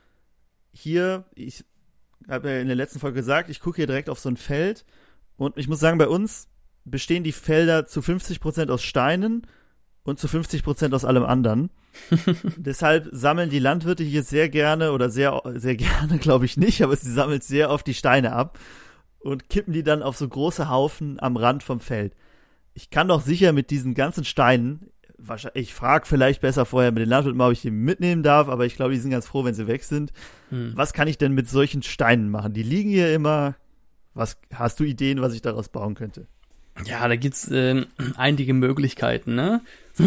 hier, ich habe ja in der letzten Folge gesagt, ich gucke hier direkt auf so ein Feld und ich muss sagen, bei uns bestehen die Felder zu fünfzig Prozent aus Steinen und zu fünfzig Prozent aus allem anderen. Deshalb sammeln die Landwirte hier sehr gerne oder sehr, sehr gerne, glaube ich nicht, aber sie sammeln sehr oft die Steine ab und kippen die dann auf so große Haufen am Rand vom Feld. Ich kann doch sicher mit diesen ganzen Steinen, ich frage vielleicht besser vorher mit den Landwirten mal, ob ich die mitnehmen darf, aber ich glaube, die sind ganz froh, wenn sie weg sind. Hm. Was kann ich denn mit solchen Steinen machen? Die liegen hier immer. Was hast du Ideen, was ich daraus bauen könnte? Ja, da gibt's ähm, einige Möglichkeiten, ne?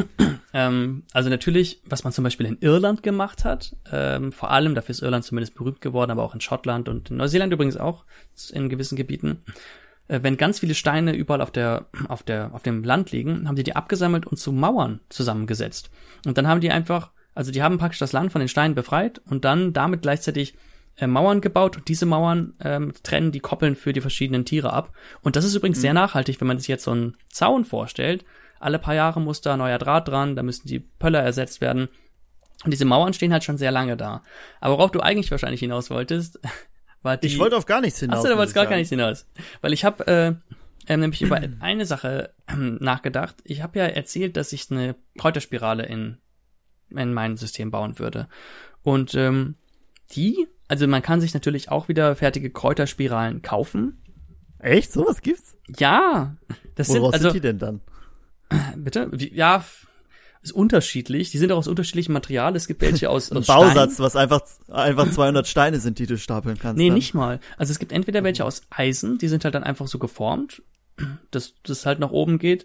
ähm, also natürlich, was man zum Beispiel in Irland gemacht hat, ähm, vor allem, dafür ist Irland zumindest berühmt geworden, aber auch in Schottland und in Neuseeland übrigens auch, in gewissen Gebieten. Äh, wenn ganz viele Steine überall auf der, auf der, auf dem Land liegen, haben die die abgesammelt und zu Mauern zusammengesetzt. Und dann haben die einfach, also die haben praktisch das Land von den Steinen befreit und dann damit gleichzeitig äh, Mauern gebaut und diese Mauern ähm, trennen die Koppeln für die verschiedenen Tiere ab. Und das ist übrigens mhm. sehr nachhaltig, wenn man sich jetzt so einen Zaun vorstellt. Alle paar Jahre muss da neuer Draht dran, da müssen die Pöller ersetzt werden. Und diese Mauern stehen halt schon sehr lange da. Aber worauf du eigentlich wahrscheinlich hinaus wolltest, war die... Ich wollte auf gar nichts hinaus. Achso, du wolltest gar, gar nichts hinaus. Weil ich habe äh, äh, nämlich über eine Sache äh, nachgedacht. Ich habe ja erzählt, dass ich eine Kräuterspirale in, in mein System bauen würde. Und ähm, die, also man kann sich natürlich auch wieder fertige Kräuterspiralen kaufen. Echt? Sowas gibt's? Ja. Das Woraus sind, also, sind die denn dann? Bitte? Wie, ja, ist unterschiedlich. Die sind auch aus unterschiedlichem Material. Es gibt welche aus, Ein aus Bausatz, Stein. was einfach, einfach zweihundert Steine sind, die du stapeln kannst. Nee, dann. nicht mal. Also es gibt entweder welche aus Eisen, die sind halt dann einfach so geformt, dass das halt nach oben geht.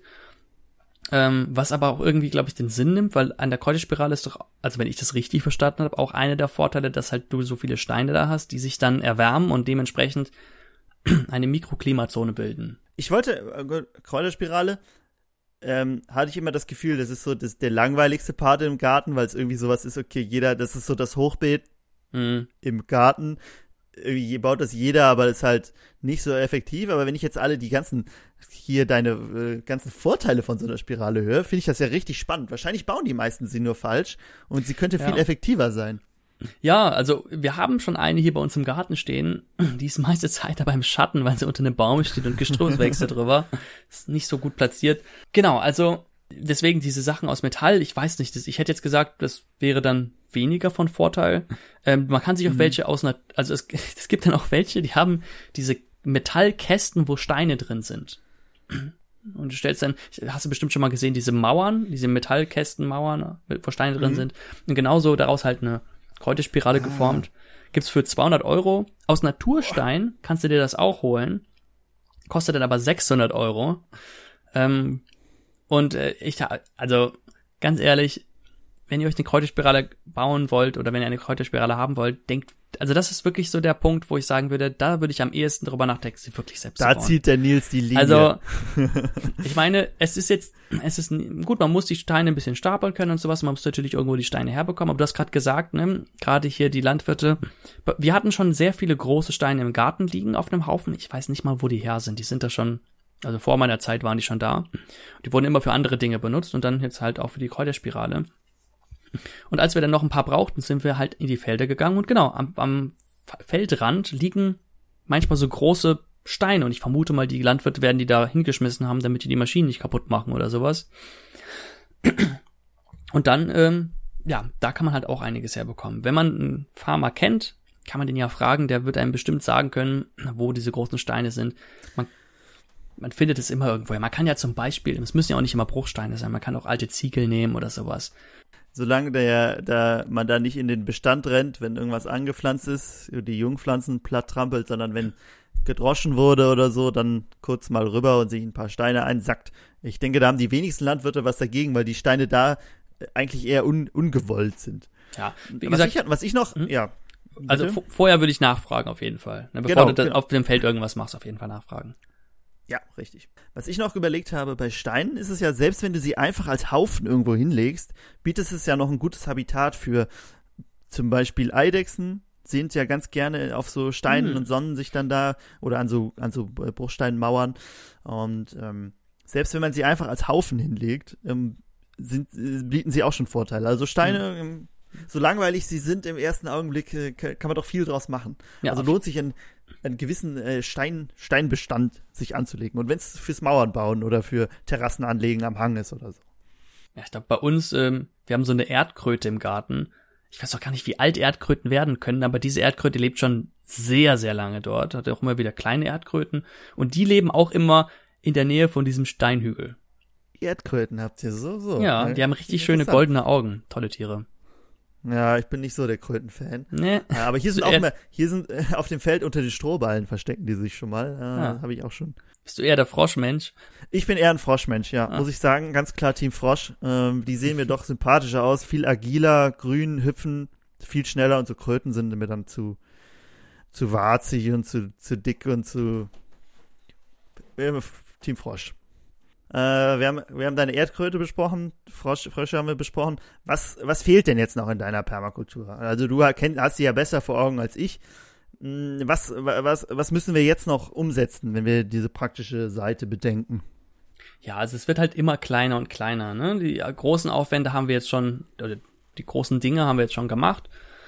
Ähm, was aber auch irgendwie, glaube ich, den Sinn nimmt, weil an der Kräuterspirale ist doch, also wenn ich das richtig verstanden habe, auch einer der Vorteile, dass halt du so viele Steine da hast, die sich dann erwärmen und dementsprechend eine Mikroklimazone bilden. Ich wollte, äh, Kräuterspirale, ähm, hatte ich immer das Gefühl, das ist so das, der langweiligste Part im Garten, weil es irgendwie sowas ist, okay, jeder, das ist so das Hochbeet Mhm. im Garten. Irgendwie baut das jeder, aber das ist halt nicht so effektiv. Aber wenn ich jetzt alle die ganzen, hier deine äh, ganzen Vorteile von so einer Spirale höre, finde ich das ja richtig spannend. Wahrscheinlich bauen die meisten sie nur falsch und sie könnte viel Ja. effektiver sein. Ja, also wir haben schon eine hier bei uns im Garten stehen, die ist meiste Zeit aber im Schatten, weil sie unter einem Baum steht und Gestrüpp wächst da drüber. Ist nicht so gut platziert. Genau, also deswegen diese Sachen aus Metall, ich weiß nicht, das, ich hätte jetzt gesagt, das wäre dann weniger von Vorteil. Ähm, man kann sich auch Mhm. welche aus einer, also es, es gibt dann auch welche, die haben diese Metallkästen, wo Steine drin sind. Und du stellst dann, hast du bestimmt schon mal gesehen, diese Mauern, diese Metallkästenmauern, wo Steine drin Mhm. sind. Und genauso daraus halt eine Kräuterspirale Ah. geformt. Gibt's für zweihundert Euro. Aus Naturstein kannst du dir das auch holen. Kostet dann aber sechshundert Euro. Ähm, und äh, ich, also ganz ehrlich, wenn ihr euch eine Kräuterspirale bauen wollt oder wenn ihr eine Kräuterspirale haben wollt, denkt, also das ist wirklich so der Punkt, wo ich sagen würde, da würde ich am ehesten drüber nachdenken, sie wirklich selbst Da zu bauen. zieht der Nils die Linie. Also, ich meine, es ist jetzt, es ist, gut, man muss die Steine ein bisschen stapeln können und sowas, man muss natürlich irgendwo die Steine herbekommen, aber du hast gerade gesagt, ne, gerade hier die Landwirte, wir hatten schon sehr viele große Steine im Garten liegen auf einem Haufen, ich weiß nicht mal, wo die her sind, die sind da schon, also vor meiner Zeit waren die schon da, die wurden immer für andere Dinge benutzt und dann jetzt halt auch für die Kräuterspirale. Und als wir dann noch ein paar brauchten, sind wir halt in die Felder gegangen und genau, am, am Feldrand liegen manchmal so große Steine und ich vermute mal, die Landwirte werden die da hingeschmissen haben, damit die die Maschinen nicht kaputt machen oder sowas. Und dann, ähm, ja, da kann man halt auch einiges herbekommen. Wenn man einen Farmer kennt, kann man den ja fragen, der wird einem bestimmt sagen können, wo diese großen Steine sind. Man man findet es immer irgendwo. Man kann ja zum Beispiel, es müssen ja auch nicht immer Bruchsteine sein, man kann auch alte Ziegel nehmen oder sowas. Solange der, da man da nicht in den Bestand rennt, wenn irgendwas angepflanzt ist, die Jungpflanzen platt trampelt, sondern wenn gedroschen wurde oder so, dann kurz mal rüber und sich ein paar Steine einsackt. Ich denke, da haben die wenigsten Landwirte was dagegen, weil die Steine da eigentlich eher un, ungewollt sind. Ja, wie was gesagt, ich, was ich noch, hm? ja. Also v- vorher würde ich nachfragen auf jeden Fall. Ne, bevor Genau, du dann genau. auf dem Feld irgendwas machst, auf jeden Fall nachfragen. Ja, richtig. Was ich noch überlegt habe, bei Steinen ist es ja, selbst wenn du sie einfach als Haufen irgendwo hinlegst, bietet es ja noch ein gutes Habitat für zum Beispiel Eidechsen, sind ja ganz gerne auf so Steinen Hm. und sonnen sich dann da oder an so, an so Bruchsteinmauern. Und ähm, selbst wenn man sie einfach als Haufen hinlegt, ähm, sind, äh, bieten sie auch schon Vorteile. Also Steine, ähm, so langweilig sie sind im ersten Augenblick, äh, kann man doch viel draus machen. Ja, also auf- lohnt sich ein einen gewissen äh, Stein, Steinbestand sich anzulegen. Und wenn es fürs Mauern bauen oder für Terrassen anlegen am Hang ist oder so. Ja, ich glaube, bei uns, ähm, wir haben so eine Erdkröte im Garten. Ich weiß auch gar nicht, wie alt Erdkröten werden können, aber diese Erdkröte lebt schon sehr, sehr lange dort. Hat auch immer wieder kleine Erdkröten. Und die leben auch immer in der Nähe von diesem Steinhügel. Erdkröten habt ihr so, so. Ja, ne? die haben richtig schöne Interessant. goldene Augen. Tolle Tiere. Ja, ich bin nicht so der Krötenfan. Ne? Ja, aber hier sind So auch eher- mehr, hier sind äh, auf dem Feld unter den Strohballen verstecken die sich schon mal. Äh, Ah. Habe ich auch schon. Bist du eher der Froschmensch? Ich bin eher ein Froschmensch, ja, Ah. muss ich sagen. Ganz klar Team Frosch. Ähm, die sehen mir doch sympathischer aus, viel agiler, grün, hüpfen, viel schneller und so Kröten sind mir dann zu, zu warzig und zu, zu dick und zu äh, Team Frosch. Äh, wir haben, wir haben deine Erdkröte besprochen, Frosch, Frösche haben wir besprochen. Was, was fehlt denn jetzt noch in deiner Permakultur? Also du kenn, hast sie ja besser vor Augen als ich. Hm, Was, was, was müssen wir jetzt noch umsetzen, wenn wir diese praktische Seite bedenken? Ja, also es wird halt immer kleiner und kleiner, ne? Die äh, großen Aufwände haben wir jetzt schon, oder die großen Dinge haben wir jetzt schon gemacht.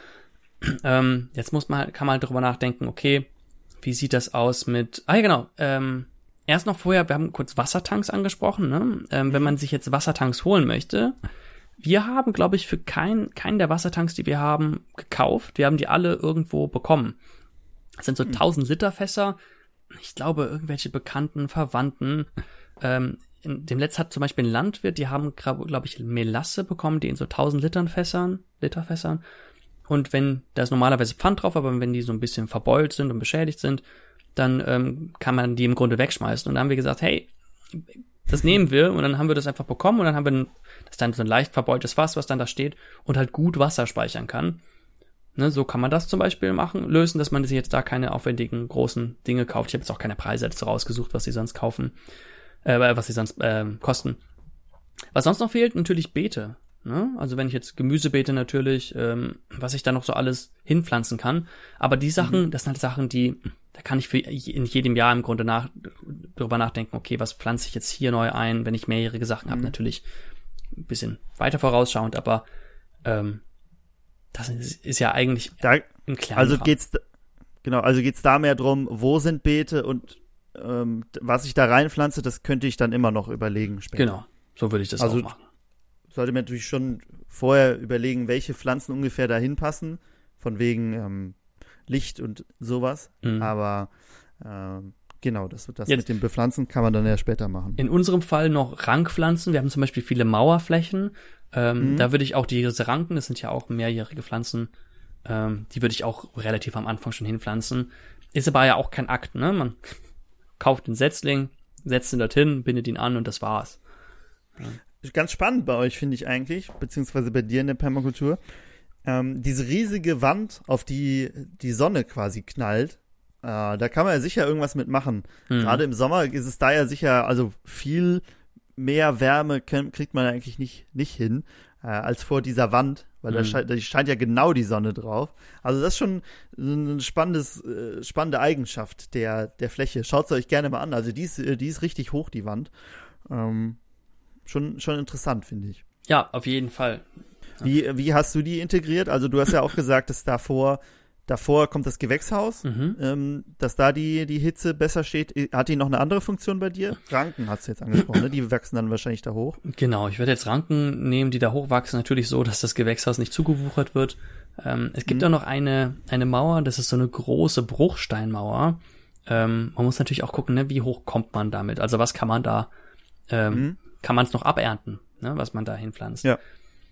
ähm, jetzt muss man halt, kann man halt drüber nachdenken, okay, wie sieht das aus mit, ah ja genau, ähm, erst noch vorher, wir haben kurz Wassertanks angesprochen, ne? Ähm, wenn man sich jetzt Wassertanks holen möchte, wir haben, glaube ich, für keinen keinen der Wassertanks, die wir haben, gekauft. Wir haben die alle irgendwo bekommen. Das sind so tausend Liter Fässer. Ich glaube, irgendwelche Bekannten, Verwandten. Ähm, in dem letzten hat zum Beispiel ein Landwirt, die haben, glaube ich, Melasse bekommen, die in so tausend Litern Fässern, Literfässern. Und wenn, da ist normalerweise Pfand drauf, aber wenn die so ein bisschen verbeult sind und beschädigt sind, dann ähm, kann man die im Grunde wegschmeißen. Und dann haben wir gesagt, hey, das nehmen wir. Und dann haben wir das einfach bekommen und dann haben wir ein, das ist dann so ein leicht verbeultes Fass, was dann da steht und halt gut Wasser speichern kann. Ne, so kann man das zum Beispiel machen, lösen, dass man sich jetzt da keine aufwendigen großen Dinge kauft. Ich habe jetzt auch keine Preise dazu rausgesucht, was sie sonst kaufen, äh, was sie sonst äh, kosten. Was sonst noch fehlt, natürlich Beete. Ne? Also wenn ich jetzt Gemüsebeete natürlich, ähm, was ich da noch so alles hinpflanzen kann. Aber die Sachen, mhm. das sind halt Sachen, die, da kann ich für in jedem Jahr im Grunde nach, drüber nachdenken, okay, was pflanze ich jetzt hier neu ein, wenn ich mehrjährige Sachen mhm. habe, natürlich ein bisschen weiter vorausschauend, aber ähm, das ist, ist ja eigentlich da, ein kleiner Also Rahmen. geht's genau, also geht's da mehr drum, wo sind Beete und ähm, was ich da reinpflanze, das könnte ich dann immer noch überlegen später. Genau, so würde ich das Also auch machen. Sollte man natürlich schon vorher überlegen, welche Pflanzen ungefähr dahin passen, von wegen ähm, Licht und sowas. Mhm. Aber ähm, genau, das, das Jetzt- mit dem Bepflanzen kann man dann ja später machen. In unserem Fall noch Rankpflanzen. Wir haben zum Beispiel viele Mauerflächen. Ähm, Mhm. Da würde ich auch diese Ranken, das sind ja auch mehrjährige Pflanzen, ähm, die würde ich auch relativ am Anfang schon hinpflanzen. Ist aber ja auch kein Akt, ne? Man kauft den Setzling, setzt ihn dorthin, bindet ihn an und das war's. Ganz spannend bei euch, finde ich eigentlich, beziehungsweise bei dir in der Permakultur. Ähm, diese riesige Wand, auf die die Sonne quasi knallt, äh, da kann man ja sicher irgendwas mitmachen. Mhm. Gerade im Sommer ist es da ja sicher, also viel mehr Wärme kann, kriegt man eigentlich nicht, nicht hin, äh, als vor dieser Wand, weil da, Mhm. scheint, da scheint ja genau die Sonne drauf. Also das ist schon eine spannendes, äh, spannende Eigenschaft der, der Fläche. Schaut es euch gerne mal an. Also die ist, äh, die ist richtig hoch, die Wand. Ähm, schon, schon interessant, finde ich. Ja, auf jeden Fall. Wie, wie hast du die integriert? Also du hast ja auch gesagt, dass davor, davor kommt das Gewächshaus, Mhm. ähm, dass da die, die Hitze besser steht. Hat die noch eine andere Funktion bei dir? Ranken hast du jetzt angesprochen, ne? Die wachsen dann wahrscheinlich da hoch. Genau, ich werde jetzt Ranken nehmen, die da hochwachsen, natürlich so, dass das Gewächshaus nicht zugewuchert wird. Ähm, es gibt Mhm. auch noch eine, eine Mauer, das ist so eine große Bruchsteinmauer. Ähm, man muss natürlich auch gucken, ne, wie hoch kommt man damit? Also was kann man da, ähm, mhm. kann man es noch abernten, ne, was man da hinpflanzt? Ja.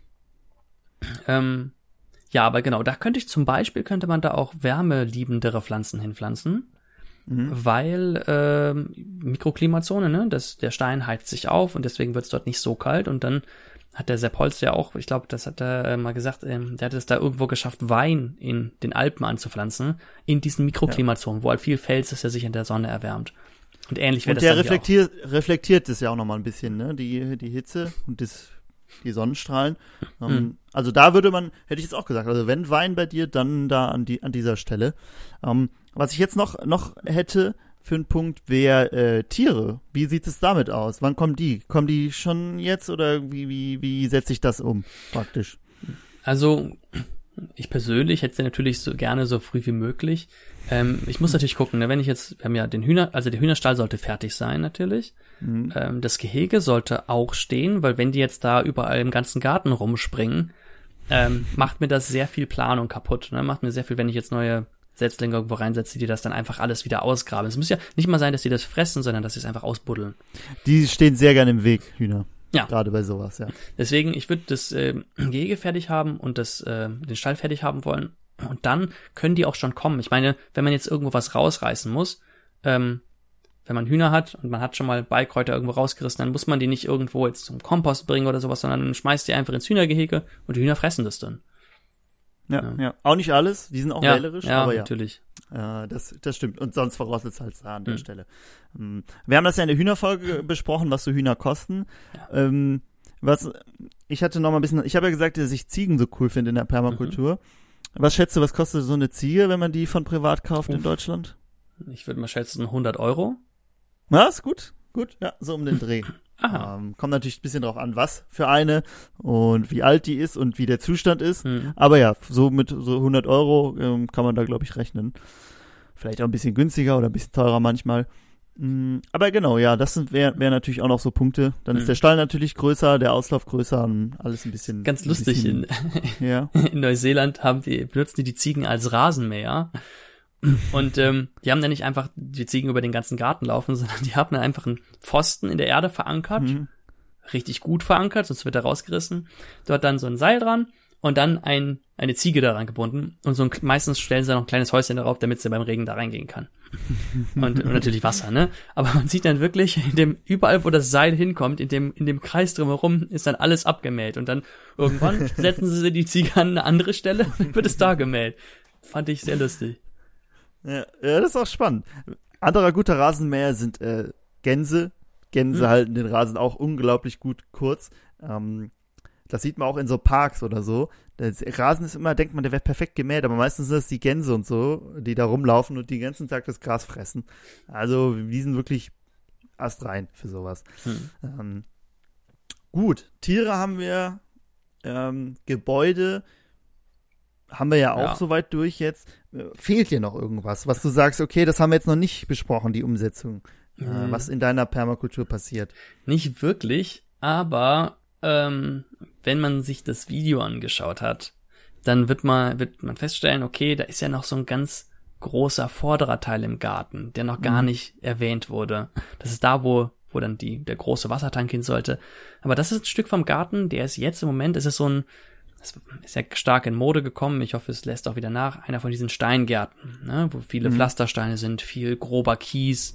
Ähm, ja, aber genau, da könnte ich zum Beispiel, könnte man da auch wärmeliebendere Pflanzen hinpflanzen, mhm. weil ähm, Mikroklimazone, ne, das, der Stein heizt sich auf und deswegen wird es dort nicht so kalt und dann hat der Sepp Holz ja auch, ich glaube, das hat er äh, mal gesagt, ähm, der hat es da irgendwo geschafft, Wein in den Alpen anzupflanzen, in diesen Mikroklimazonen, ja. wo halt viel Fels ist, der sich in der Sonne erwärmt. Und ähnlich wäre das der dann reflektiert, reflektiert es ja auch nochmal ein bisschen, ne, die, die Hitze und das, die Sonnenstrahlen. Um, mhm. Also da würde man, hätte ich jetzt auch gesagt, also wenn Wein bei dir, dann da an die an dieser Stelle. Um, was ich jetzt noch noch hätte für einen Punkt wäre äh, Tiere. Wie sieht es damit aus? Wann kommen die? Kommen die schon jetzt oder wie wie wie setze ich das um praktisch? Also ich persönlich hätte sie natürlich so gerne so früh wie möglich. Ähm, ich muss natürlich gucken, ne, wenn ich jetzt, wir haben ja den Hühner, also der Hühnerstall sollte fertig sein natürlich. Mhm. Ähm, das Gehege sollte auch stehen, weil wenn die jetzt da überall im ganzen Garten rumspringen, ähm, macht mir das sehr viel Planung kaputt. Ne? Macht mir sehr viel, wenn ich jetzt neue Setzlinge irgendwo reinsetze, die das dann einfach alles wieder ausgraben. Es muss ja nicht mal sein, dass die das fressen, sondern dass sie es einfach ausbuddeln. Die stehen sehr gerne im Weg, Hühner. Ja. Gerade bei sowas, ja. Deswegen, ich würde das äh, Gehege fertig haben und das äh, den Stall fertig haben wollen. Und dann können die auch schon kommen. Ich meine, wenn man jetzt irgendwo was rausreißen muss, ähm, wenn man Hühner hat und man hat schon mal Beikräuter irgendwo rausgerissen, dann muss man die nicht irgendwo jetzt zum Kompost bringen oder sowas, sondern man schmeißt die einfach ins Hühnergehege und die Hühner fressen das dann. Ja, ja, ja. Auch nicht alles, die sind auch ja, wählerisch, ja, aber ja. natürlich. Ja, das, das stimmt. Und sonst verrostet es halt da an der mhm. Stelle. Wir haben das ja in der Hühnerfolge besprochen, was so Hühner kosten. Ja. Ähm, was, ich hatte noch mal ein bisschen, ich habe ja gesagt, dass ich Ziegen so cool finde in der Permakultur. Mhm. Was schätzt du, was kostet so eine Ziege, wenn man die von privat kauft Uff. in Deutschland? Ich würde mal schätzen hundert Euro. Ja, ist gut. Gut, ja, so um den Dreh. Ähm, kommt natürlich ein bisschen drauf an, was für eine und wie alt die ist und wie der Zustand ist. Mhm. Aber ja, so mit so hundert Euro ähm, kann man da, glaube ich, rechnen. Vielleicht auch ein bisschen günstiger oder ein bisschen teurer manchmal. Mhm, aber genau, ja, das wäre wär natürlich auch noch so Punkte. Dann mhm. ist der Stall natürlich größer, der Auslauf größer und alles ein bisschen... Ganz lustig, bisschen, in, ja. in Neuseeland haben die, benutzen die die Ziegen als Rasenmäher. Und ähm, die haben dann nicht einfach die Ziegen über den ganzen Garten laufen, sondern die haben dann einfach einen Pfosten in der Erde verankert, mhm. richtig gut verankert, sonst wird er rausgerissen. Dort dann so ein Seil dran und dann ein eine Ziege daran gebunden. Und so ein, meistens stellen sie noch ein kleines Häuschen darauf, damit sie beim Regen da reingehen kann. Und, und natürlich Wasser, ne? Aber man sieht dann wirklich, in dem überall, wo das Seil hinkommt, in dem in dem Kreis drumherum, ist dann alles abgemäht. Und dann irgendwann setzen sie die Ziege an eine andere Stelle und wird es da gemäht. Fand ich sehr lustig. Ja, ja, das ist auch spannend. Anderer guter Rasenmäher sind äh, Gänse. Gänse mhm. halten den Rasen auch unglaublich gut kurz. Ähm, das sieht man auch in so Parks oder so. Der Rasen ist immer, denkt man, der wäre perfekt gemäht, aber meistens sind das die Gänse und so, die da rumlaufen und den ganzen Tag das Gras fressen. Also die sind wirklich astrein für sowas. Mhm. Ähm, gut, Tiere haben wir, ähm, Gebäude haben wir ja auch ja. soweit durch jetzt. Fehlt dir noch irgendwas, was du sagst, okay, das haben wir jetzt noch nicht besprochen, die Umsetzung, mhm. äh, was in deiner Permakultur passiert? Nicht wirklich, aber ähm, wenn man sich das Video angeschaut hat, dann wird man, wird man feststellen, okay, da ist ja noch so ein ganz großer vorderer Teil im Garten, der noch gar mhm. nicht erwähnt wurde. Das ist da, wo wo dann die der große Wassertank hin sollte. Aber das ist ein Stück vom Garten, der ist jetzt im Moment, ist es so ein das ist ja stark in Mode gekommen. Ich hoffe, es lässt auch wieder nach. Einer von diesen Steingärten, ne, wo viele mhm. Pflastersteine sind, viel grober Kies.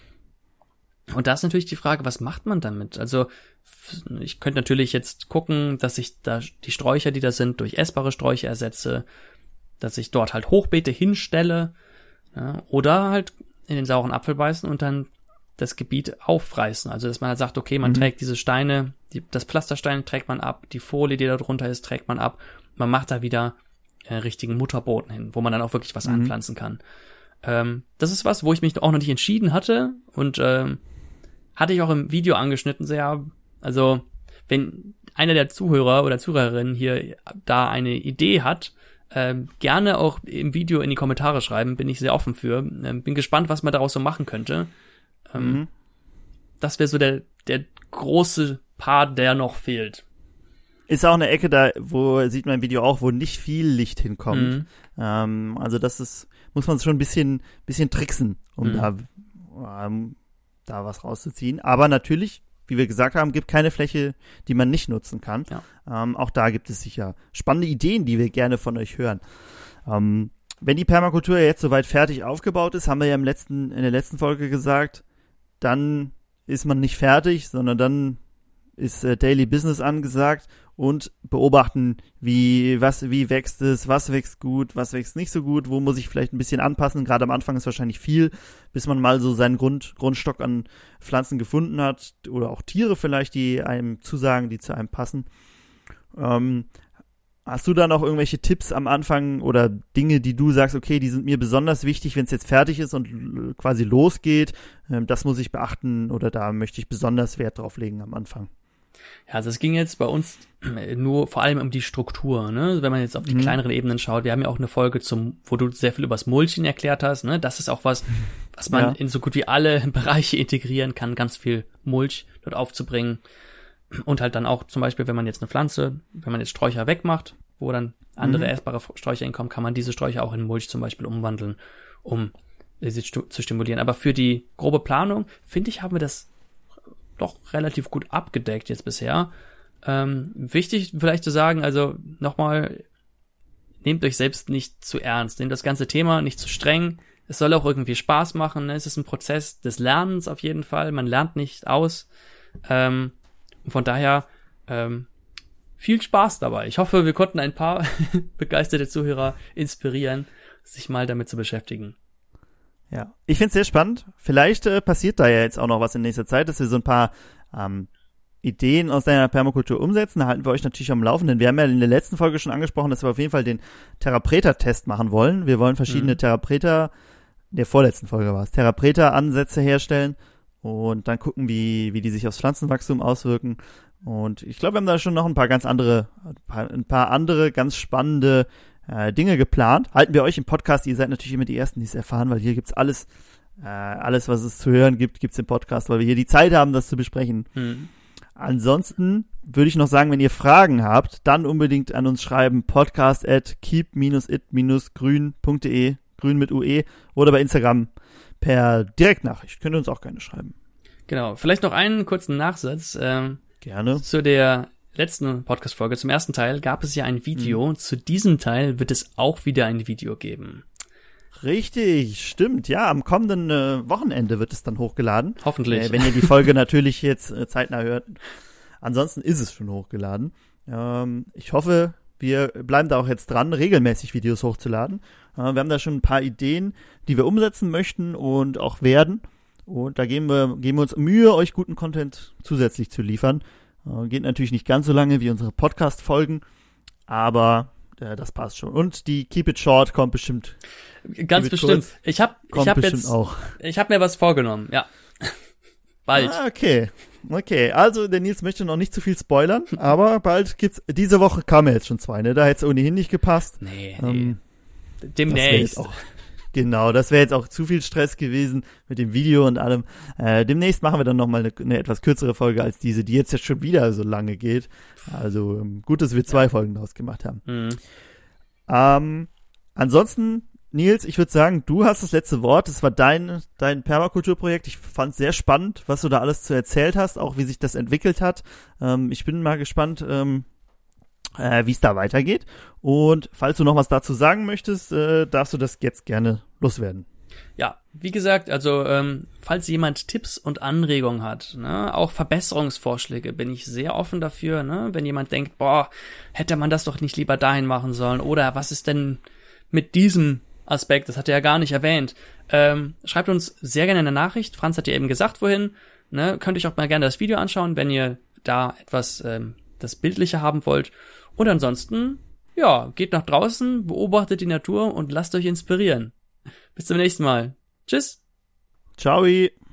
Und da ist natürlich die Frage, was macht man damit? Also ich könnte natürlich jetzt gucken, dass ich da die Sträucher, die da sind, durch essbare Sträucher ersetze, dass ich dort halt Hochbeete hinstelle, ja, oder halt in den sauren Apfel beißen und dann das Gebiet aufreißen. Also, dass man halt sagt, okay, man mhm. trägt diese Steine, die, das Pflasterstein trägt man ab, die Folie, die da drunter ist, trägt man ab. Man macht da wieder äh, richtigen Mutterboden hin, wo man dann auch wirklich was mhm. anpflanzen kann. Ähm, das ist was, wo ich mich auch noch nicht entschieden hatte und ähm, hatte ich auch im Video angeschnitten, so ja, also, wenn einer der Zuhörer oder Zuhörerinnen hier da eine Idee hat, ähm, gerne auch im Video in die Kommentare schreiben, bin ich sehr offen für. Ähm, bin gespannt, was man daraus so machen könnte. Ähm, mhm. Das wäre so der, der große Part, der noch fehlt. ist auch eine Ecke da, wo sieht man im Video auch, wo nicht viel Licht hinkommt. Mhm. Ähm, also das ist, muss man schon ein bisschen, bisschen tricksen, um Mhm. da, ähm, da was rauszuziehen. Aber natürlich, wie wir gesagt haben, gibt keine Fläche, die man nicht nutzen kann. Ja. Ähm, auch da gibt es sicher spannende Ideen, die wir gerne von euch hören. Ähm, wenn die Permakultur jetzt soweit fertig aufgebaut ist, haben wir ja im letzten, in der letzten Folge gesagt, dann ist man nicht fertig, sondern dann ist äh, Daily Business angesagt und beobachten, wie, was, wie wächst es, was wächst gut, was wächst nicht so gut, wo muss ich vielleicht ein bisschen anpassen. Gerade am Anfang ist wahrscheinlich viel, bis man mal so seinen Grund, Grundstock an Pflanzen gefunden hat oder auch Tiere vielleicht, die einem zusagen, die zu einem passen. Ähm, hast du da noch irgendwelche Tipps am Anfang oder Dinge, die du sagst, okay, die sind mir besonders wichtig, wenn es jetzt fertig ist und l- quasi losgeht, ähm, das muss ich beachten oder da möchte ich besonders Wert drauf legen am Anfang? Ja, also es ging jetzt bei uns nur vor allem um die Struktur, ne? Wenn man jetzt auf die Mhm. kleineren Ebenen schaut, wir haben ja auch eine Folge zum, wo du sehr viel übers Mulchen erklärt hast, ne? Das ist auch was, was man Ja. in so gut wie alle Bereiche integrieren kann, ganz viel Mulch dort aufzubringen. Und halt dann auch zum Beispiel, wenn man jetzt eine Pflanze, wenn man jetzt Sträucher wegmacht, wo dann andere Mhm. essbare Sträucher hinkommen, kann man diese Sträucher auch in Mulch zum Beispiel umwandeln, um sie stu- zu stimulieren. Aber für die grobe Planung, finde ich, haben wir das doch relativ gut abgedeckt jetzt bisher. Ähm, wichtig vielleicht zu sagen, also nochmal, nehmt euch selbst nicht zu ernst, nehmt das ganze Thema nicht zu streng. Es soll auch irgendwie Spaß machen, ne? Es ist ein Prozess des Lernens auf jeden Fall, man lernt nicht aus. Ähm, von daher ähm, viel Spaß dabei. Ich hoffe, wir konnten ein paar begeisterte Zuhörer inspirieren, sich mal damit zu beschäftigen. Ja, ich finde es sehr spannend. Vielleicht äh, passiert da ja jetzt auch noch was in nächster Zeit, dass wir so ein paar ähm, Ideen aus der Permakultur umsetzen. Da halten wir euch natürlich am Laufenden. Wir haben ja in der letzten Folge schon angesprochen, dass wir auf jeden Fall den Therapreta-Test machen wollen. Wir wollen verschiedene Mhm. Therapreta, in der vorletzten Folge war es, Therapreta-Ansätze herstellen und dann gucken, wie wie die sich aufs Pflanzenwachstum auswirken. Und ich glaube, wir haben da schon noch ein paar ganz andere, ein paar, ein paar andere ganz spannende äh, Dinge geplant. Halten wir euch im Podcast. Ihr seid natürlich immer die Ersten, die es erfahren, weil hier gibt's alles, äh, alles, was es zu hören gibt, gibt's im Podcast, weil wir hier die Zeit haben, das zu besprechen. Mhm. Ansonsten würde ich noch sagen, wenn ihr Fragen habt, dann unbedingt an uns schreiben, podcast at keep it grün punkt de, grün mit U E, oder bei Instagram per Direktnachricht. Könnt ihr uns auch gerne schreiben. Genau, vielleicht noch einen kurzen Nachsatz. Ähm, Gerne. Zu der letzten Podcast-Folge, zum ersten Teil, gab es ja ein Video. Mhm. Zu diesem Teil wird es auch wieder ein Video geben. Richtig, stimmt. Ja, am kommenden äh, Wochenende wird es dann hochgeladen. Hoffentlich. Äh, wenn ihr die Folge natürlich jetzt äh, zeitnah hört. Ansonsten ist es schon hochgeladen. Ähm, ich hoffe, wir bleiben da auch jetzt dran, regelmäßig Videos hochzuladen. Äh, wir haben da schon ein paar Ideen, die wir umsetzen möchten und auch werden. Und da geben wir, geben wir uns Mühe, euch guten Content zusätzlich zu liefern. Äh, geht natürlich nicht ganz so lange wie unsere Podcast-Folgen, aber äh, das passt schon. Und die Keep It Short kommt bestimmt. Ganz Keep it bestimmt. kurz. Ich habe ich Kommt hab bestimmt jetzt, auch. ich habe mir was vorgenommen, ja. Bald. Ah, okay. Okay, also der Nils möchte noch nicht zu viel spoilern, aber bald gibt's, diese Woche kamen ja jetzt schon zwei, ne? Da hätte es ohnehin nicht gepasst. Nee, nee. Ähm, Das wär Demnächst. jetzt auch, genau, das wäre jetzt auch zu viel Stress gewesen mit dem Video und allem. Äh, demnächst machen wir dann nochmal eine, eine etwas kürzere Folge als diese, die jetzt, jetzt schon wieder so lange geht. Also ähm, gut, dass wir zwei Folgen daraus gemacht haben. Mhm. Ähm, ansonsten, Nils, ich würde sagen, du hast das letzte Wort. Es war dein, dein Permakulturprojekt. Ich fand es sehr spannend, was du da alles zu erzählt hast, auch wie sich das entwickelt hat. Ähm, ich bin mal gespannt, ähm, äh, wie es da weitergeht. Und falls du noch was dazu sagen möchtest, äh, darfst du das jetzt gerne loswerden. Ja, wie gesagt, also ähm, falls jemand Tipps und Anregungen hat, ne, auch Verbesserungsvorschläge, bin ich sehr offen dafür, ne, wenn jemand denkt, boah, hätte man das doch nicht lieber dahin machen sollen, oder was ist denn mit diesem Aspekt, das hat er ja gar nicht erwähnt, ähm, schreibt uns sehr gerne eine Nachricht. Franz hat ja eben gesagt, wohin, ne, könnt euch auch mal gerne das Video anschauen, wenn ihr da etwas ähm, das Bildliche haben wollt. Und ansonsten, ja, geht nach draußen, beobachtet die Natur und lasst euch inspirieren. Bis zum nächsten Mal. Tschüss. Ciao.